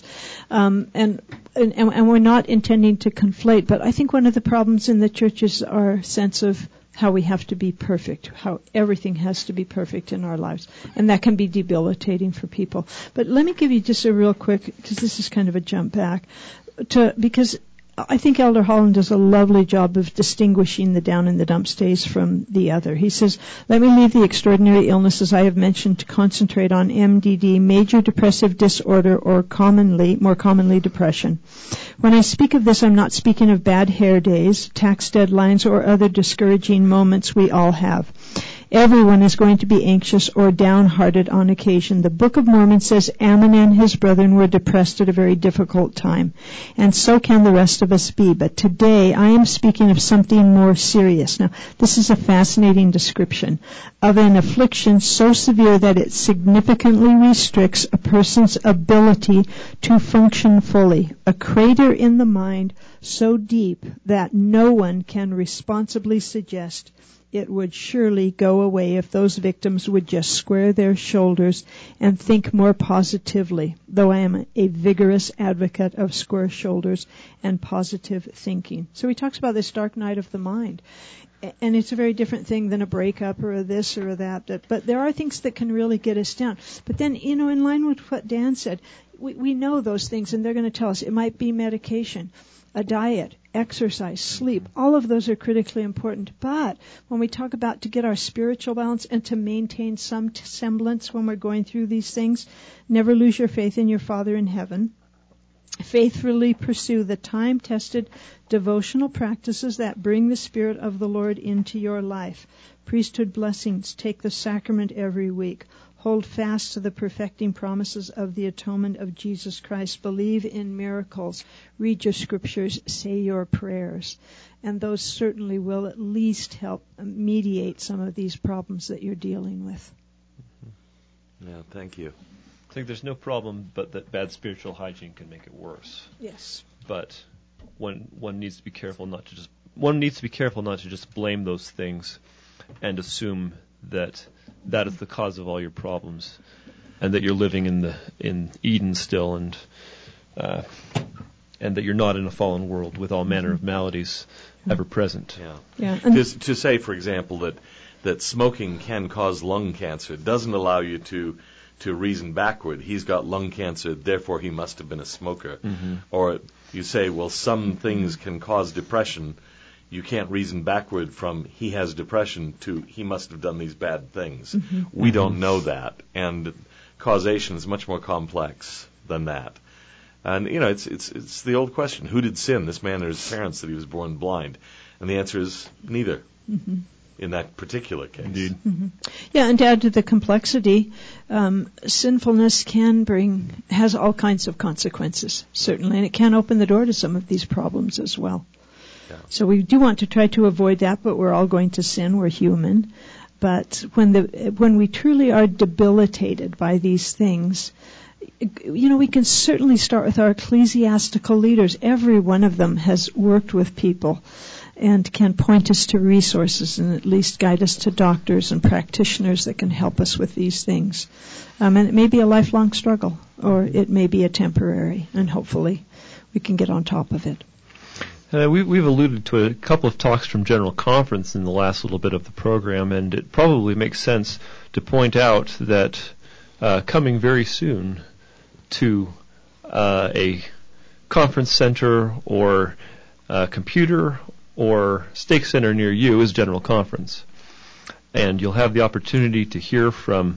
And we're not intending to conflate, but I think one of the problems in the church is our sense of how we have to be perfect, how everything has to be perfect in our lives. And that can be debilitating for people. But let me give you just a real quick, because this is kind of a jump back, because I think Elder Holland does a lovely job of distinguishing the down in the dumps days from the other. He says, let me leave the extraordinary illnesses I have mentioned to concentrate on MDD, major depressive disorder, or more commonly depression. When I speak of this, I'm not speaking of bad hair days, tax deadlines, or other discouraging moments we all have. Everyone is going to be anxious or downhearted on occasion. The Book of Mormon says Ammon and his brethren were depressed at a very difficult time, and so can the rest of us be. But today I am speaking of something more serious. Now, this is a fascinating description of an affliction so severe that it significantly restricts a person's ability to function fully. A crater in the mind so deep that no one can responsibly suggest it would surely go away if those victims would just square their shoulders and think more positively, though I am a vigorous advocate of square shoulders and positive thinking. So he talks about this dark night of the mind. And it's a very different thing than a breakup or a this or a that. But there are things that can really get us down. But then, in line with what Dan said, we know those things, and they're going to tell us it might be medication, a diet, exercise, sleep. All of those are critically important. But when we talk about to get our spiritual balance and to maintain some semblance when we're going through these things, never lose your faith in your Father in heaven. Faithfully pursue the time-tested devotional practices that bring the Spirit of the Lord into your life. Priesthood blessings. Take the sacrament every week. Hold fast to the perfecting promises of the atonement of Jesus Christ. Believe in miracles. Read your scriptures. Say your prayers. And those certainly will at least help mediate some of these problems that you're dealing with. Yeah, thank you. I think there's no problem but that bad spiritual hygiene can make it worse. Yes. But one needs to be careful not to just blame those things and assume that is the cause of all your problems, and that you're living in Eden still, and that you're not in a fallen world with all manner of maladies ever present. Yeah. To say, for example, that smoking can cause lung cancer doesn't allow you to reason backward. He's got lung cancer, therefore he must have been a smoker. Mm-hmm. Or you say, well, some things can cause depression. You can't reason backward from he has depression to he must have done these bad things. Mm-hmm. We don't know that, and causation is much more complex than that. And it's the old question: who did sin, this man or his parents, that he was born blind? And the answer is neither. Mm-hmm. in that particular case. Indeed. Mm-hmm. Yeah, and to add to the complexity, sinfulness has all kinds of consequences, certainly, and it can open the door to some of these problems as well. Yeah. So we do want to try to avoid that, but we're all going to sin. We're human. But when we truly are debilitated by these things, we can certainly start with our ecclesiastical leaders. Every one of them has worked with people and can point us to resources and at least guide us to doctors and practitioners that can help us with these things. And it may be a lifelong struggle, or it may be a temporary, and hopefully we can get on top of it. We've alluded to a couple of talks from General Conference in the last little bit of the program, and it probably makes sense to point out that coming very soon to a conference center or a computer or stake center near you is General Conference. And you'll have the opportunity to hear from,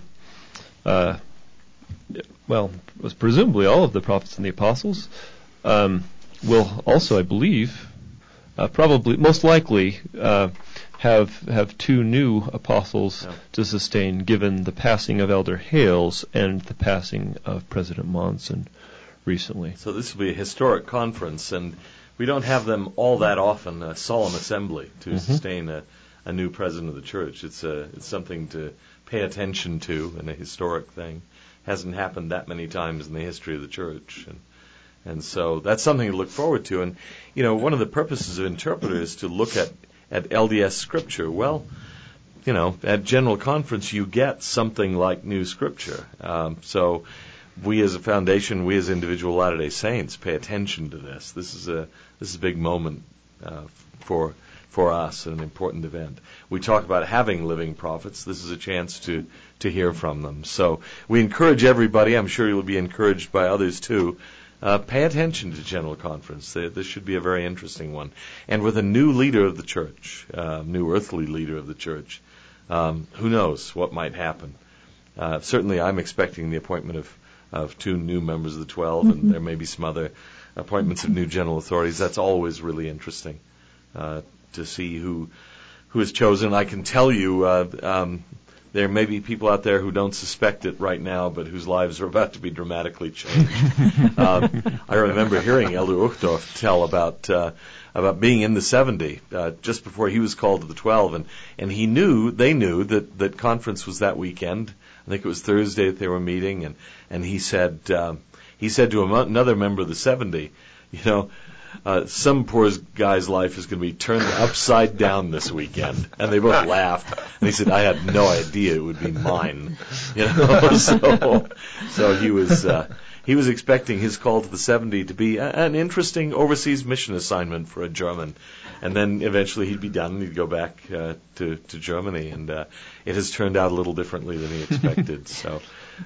presumably all of the prophets and the apostles. Will also, I believe, probably most likely have two new apostles to sustain, given the passing of Elder Hales and the passing of President Monson recently. So this will be a historic conference, and we don't have them all that often, a solemn assembly to sustain a new president of the church. It's something to pay attention to, and a historic thing. Hasn't happened that many times in the history of the church, and so that's something to look forward to. And, one of the purposes of Interpreter is to look at LDS Scripture. Well, at General Conference you get something like new Scripture. So we as a foundation, we as individual Latter-day Saints pay attention to this. This is a big moment for us, an important event. We talk about having living prophets. This is a chance to hear from them. So we encourage everybody, I'm sure you'll be encouraged by others too, pay attention to General Conference. This should be a very interesting one. And with a new leader of the church, new earthly leader of the church, who knows what might happen. Certainly I'm expecting the appointment of two new members of the 12, and there may be some other appointments of new general authorities. That's always really interesting to see who is chosen. I can tell you there may be people out there who don't suspect it right now, but whose lives are about to be dramatically changed. I remember hearing Elder Uchtdorf tell about being in the 70 just before he was called to the 12, and they knew that conference was that weekend. I think it was Thursday that they were meeting, and he said to another member of the 70, some poor guy's life is going to be turned upside down this weekend. And they both laughed. And he said, I had no idea it would be mine. So he was expecting his call to the 70 to be an interesting overseas mission assignment for a German. And then eventually he'd be done and he'd go back to Germany. And it has turned out a little differently than he expected. So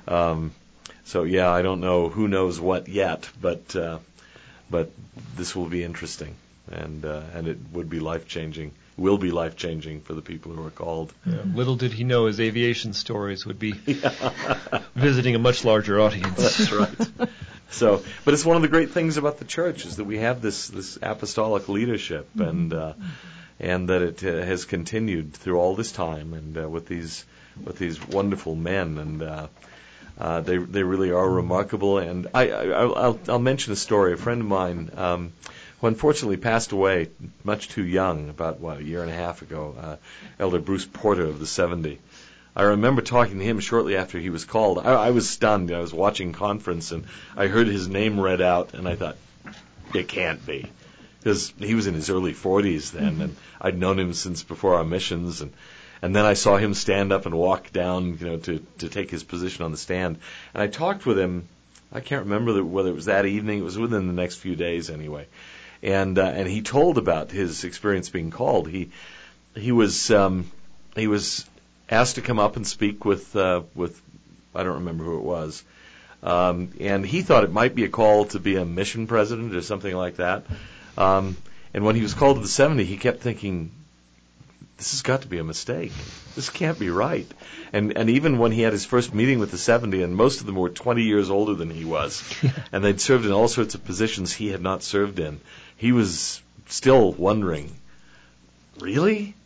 I don't know who knows what yet, but this will be interesting, and it would be life-changing, will be life-changing for the people who are called. Yeah. Little did he know his aviation stories would be visiting a much larger audience. That's right. But it's one of the great things about the church is that we have this apostolic leadership, and that it has continued through all this time, and with these wonderful men, and they really are remarkable. And I'll mention a story. A friend of mine, who unfortunately passed away much too young, about a year and a half ago, Elder Bruce Porter of the 70. I remember talking to him shortly after he was called. I was stunned. I was watching conference and I heard his name read out, and I thought, it can't be, because he was in his early 40s then, and I'd known him since before our missions, and then I saw him stand up and walk down, to take his position on the stand. And I talked with him. I can't remember whether it was that evening. It was within the next few days anyway. And he told about his experience being called. He was asked to come up and speak with I don't remember who it was. And he thought it might be a call to be a mission president or something like that. And when he was called to the 70, he kept thinking, this has got to be a mistake. This can't be right. And even when he had his first meeting with the 70, and most of them were 20 years older than he was, and they'd served in all sorts of positions he had not served in, he was still wondering, really?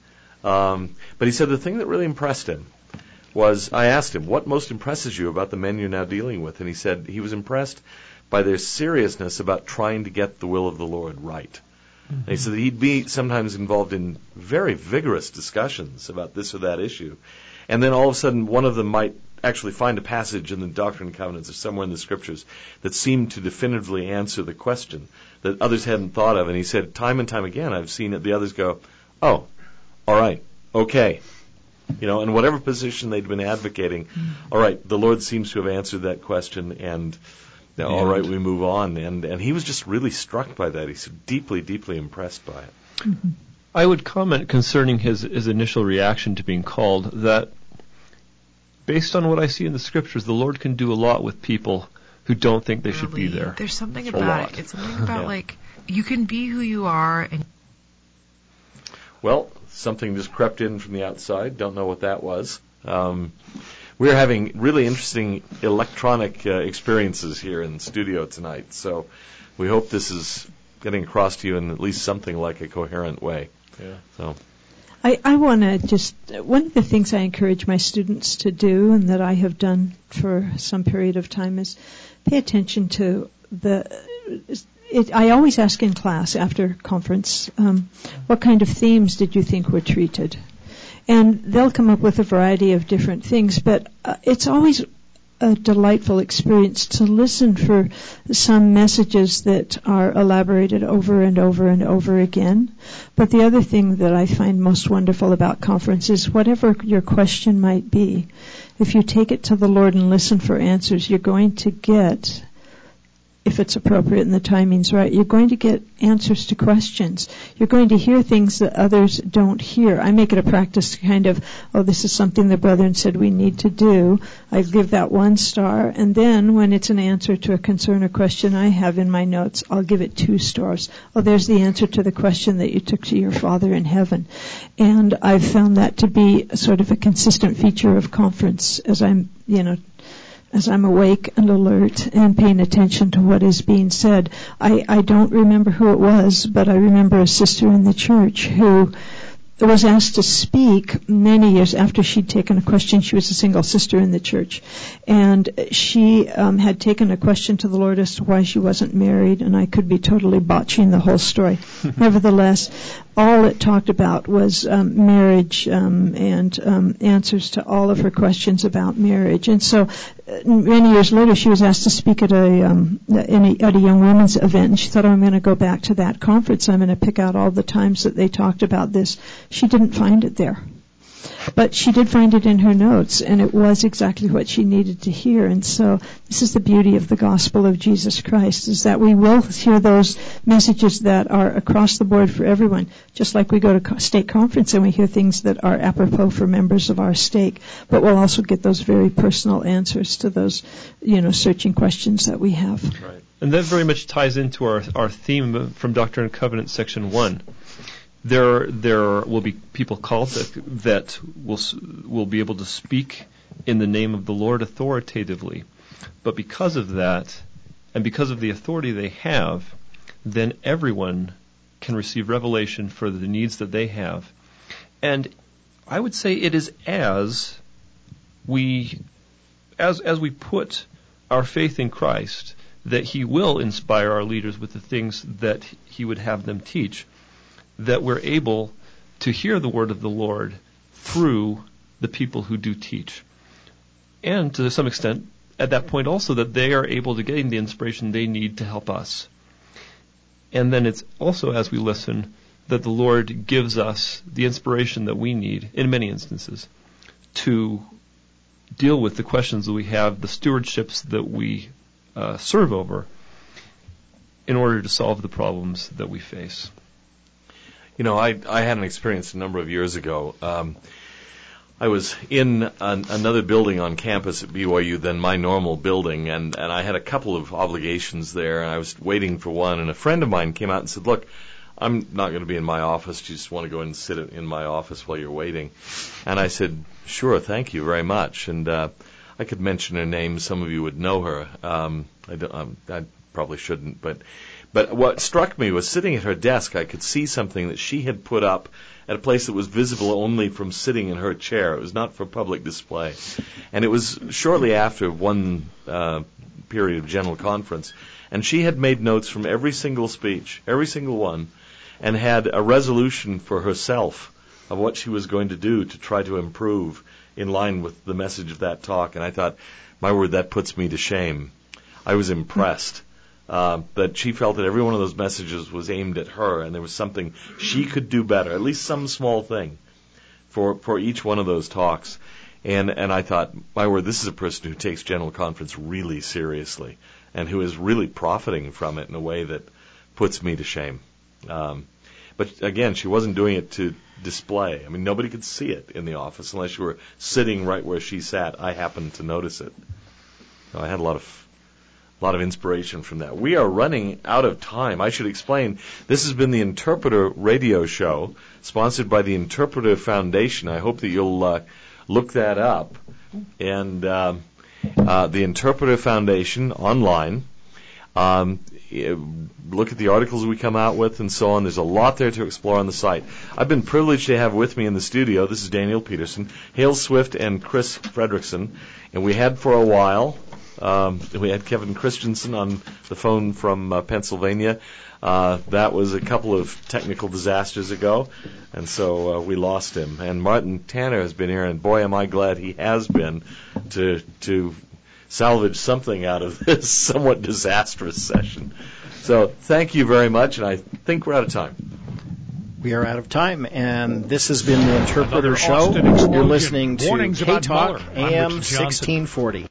But he said the thing that really impressed him was, I asked him, what most impresses you about the men you're now dealing with? And he said he was impressed by their seriousness about trying to get the will of the Lord right. Mm-hmm. And he said that he'd be sometimes involved in very vigorous discussions about this or that issue. And then all of a sudden, one of them might actually find a passage in the Doctrine and Covenants or somewhere in the Scriptures that seemed to definitively answer the question that others hadn't thought of. And he said, time and time again, I've seen it, the others go, oh, all right, okay. You know, in whatever position they'd been advocating, all right, the Lord seems to have answered that question, and all right, we move on. And he was just really struck by that. He's deeply, deeply impressed by it. Mm-hmm. I would comment concerning his initial reaction to being called that based on what I see in the Scriptures, the Lord can do a lot with people who don't think they should be there. There's something about it. It's something about, like, you can be who you are. And well, something just crept in from the outside. Don't know what that was. We're having really interesting electronic experiences here in the studio tonight, so we hope this is getting across to you in at least something like a coherent way. Yeah. So. I want to just, one of the things I encourage my students to do and that I have done for some period of time is pay attention to I always ask in class after conference, what kind of themes did you think were treated? And they'll come up with a variety of different things, but it's always a delightful experience to listen for some messages that are elaborated over and over and over again. But the other thing that I find most wonderful about conference is whatever your question might be, if you take it to the Lord and listen for answers, you're going to get, if it's appropriate and the timing's right, you're going to get answers to questions. You're going to hear things that others don't hear. I make it a practice to kind of, this is something the brethren said we need to do. I give that 1 star, and then when it's an answer to a concern or question I have in my notes, I'll give it 2 stars. there's the answer to the question that you took to your Father in heaven. And I've found that to be sort of a consistent feature of conference as I'm awake and alert and paying attention to what is being said. I don't remember who it was, but I remember a sister in the church who was asked to speak many years after she'd taken a question. She was a single sister in the church. And she had taken a question to the Lord as to why she wasn't married, and I could be totally botching the whole story. Nevertheless, all it talked about was marriage and answers to all of her questions about marriage. And so many years later, she was asked to speak at a young women's event, and she thought, I'm going to go back to that conference. I'm going to pick out all the times that they talked about this. She didn't find it there. But she did find it in her notes, and it was exactly what she needed to hear. And so this is the beauty of the gospel of Jesus Christ, is that we will hear those messages that are across the board for everyone, just like we go to stake conference and we hear things that are apropos for members of our stake. But we'll also get those very personal answers to those, searching questions that we have. Right. And that very much ties into our theme from Doctrine and Covenants, Section 1. There will be people called that will be able to speak in the name of the Lord authoritatively. But because of that, and because of the authority they have, then everyone can receive revelation for the needs that they have. And I would say it is as we put our faith in Christ that He will inspire our leaders with the things that He would have them teach, that we're able to hear the word of the Lord through the people who do teach. And to some extent, at that point also, that they are able to gain the inspiration they need to help us. And then it's also, as we listen, that the Lord gives us the inspiration that we need, in many instances, to deal with the questions that we have, the stewardships that we serve over, in order to solve the problems that we face. I had an experience a number of years ago. I was in another building on campus at BYU than my normal building, and I had a couple of obligations there, and I was waiting for one, and a friend of mine came out and said, look, I'm not going to be in my office. Do you just want to go in and sit in my office while you're waiting? And I said, sure, thank you very much. And I could mention her name. Some of you would know her. I probably shouldn't, but what struck me was sitting at her desk, I could see something that she had put up at a place that was visible only from sitting in her chair. It was not for public display. And it was shortly after one period of general conference. And she had made notes from every single speech, every single one, and had a resolution for herself of what she was going to do to try to improve in line with the message of that talk. And I thought, my word, that puts me to shame. I was impressed that she felt that every one of those messages was aimed at her, and there was something she could do better, at least some small thing for each one of those talks. And I thought, my word, this is a person who takes General Conference really seriously and who is really profiting from it in a way that puts me to shame. But again, she wasn't doing it to display. I mean, nobody could see it in the office unless you were sitting right where she sat. I happened to notice it. So I had a lot of inspiration from that. We are running out of time. I should explain, this has been the Interpreter Radio Show, sponsored by the Interpreter Foundation. I hope that you'll look that up. And the Interpreter Foundation online. Look at the articles we come out with and so on. There's a lot there to explore on the site. I've been privileged to have with me in the studio, this is Daniel Peterson, Hale Swift, and Chris Fredrickson. And we had for a while, we had Kevin Christensen on the phone from Pennsylvania. That was a couple of technical disasters ago, and so we lost him. And Martin Tanner has been here, and boy, am I glad he has been to salvage something out of this somewhat disastrous session. So thank you very much, and I think we're out of time. We are out of time, and this has been the Interpreter Show. You're listening to K-Talk AM 1640.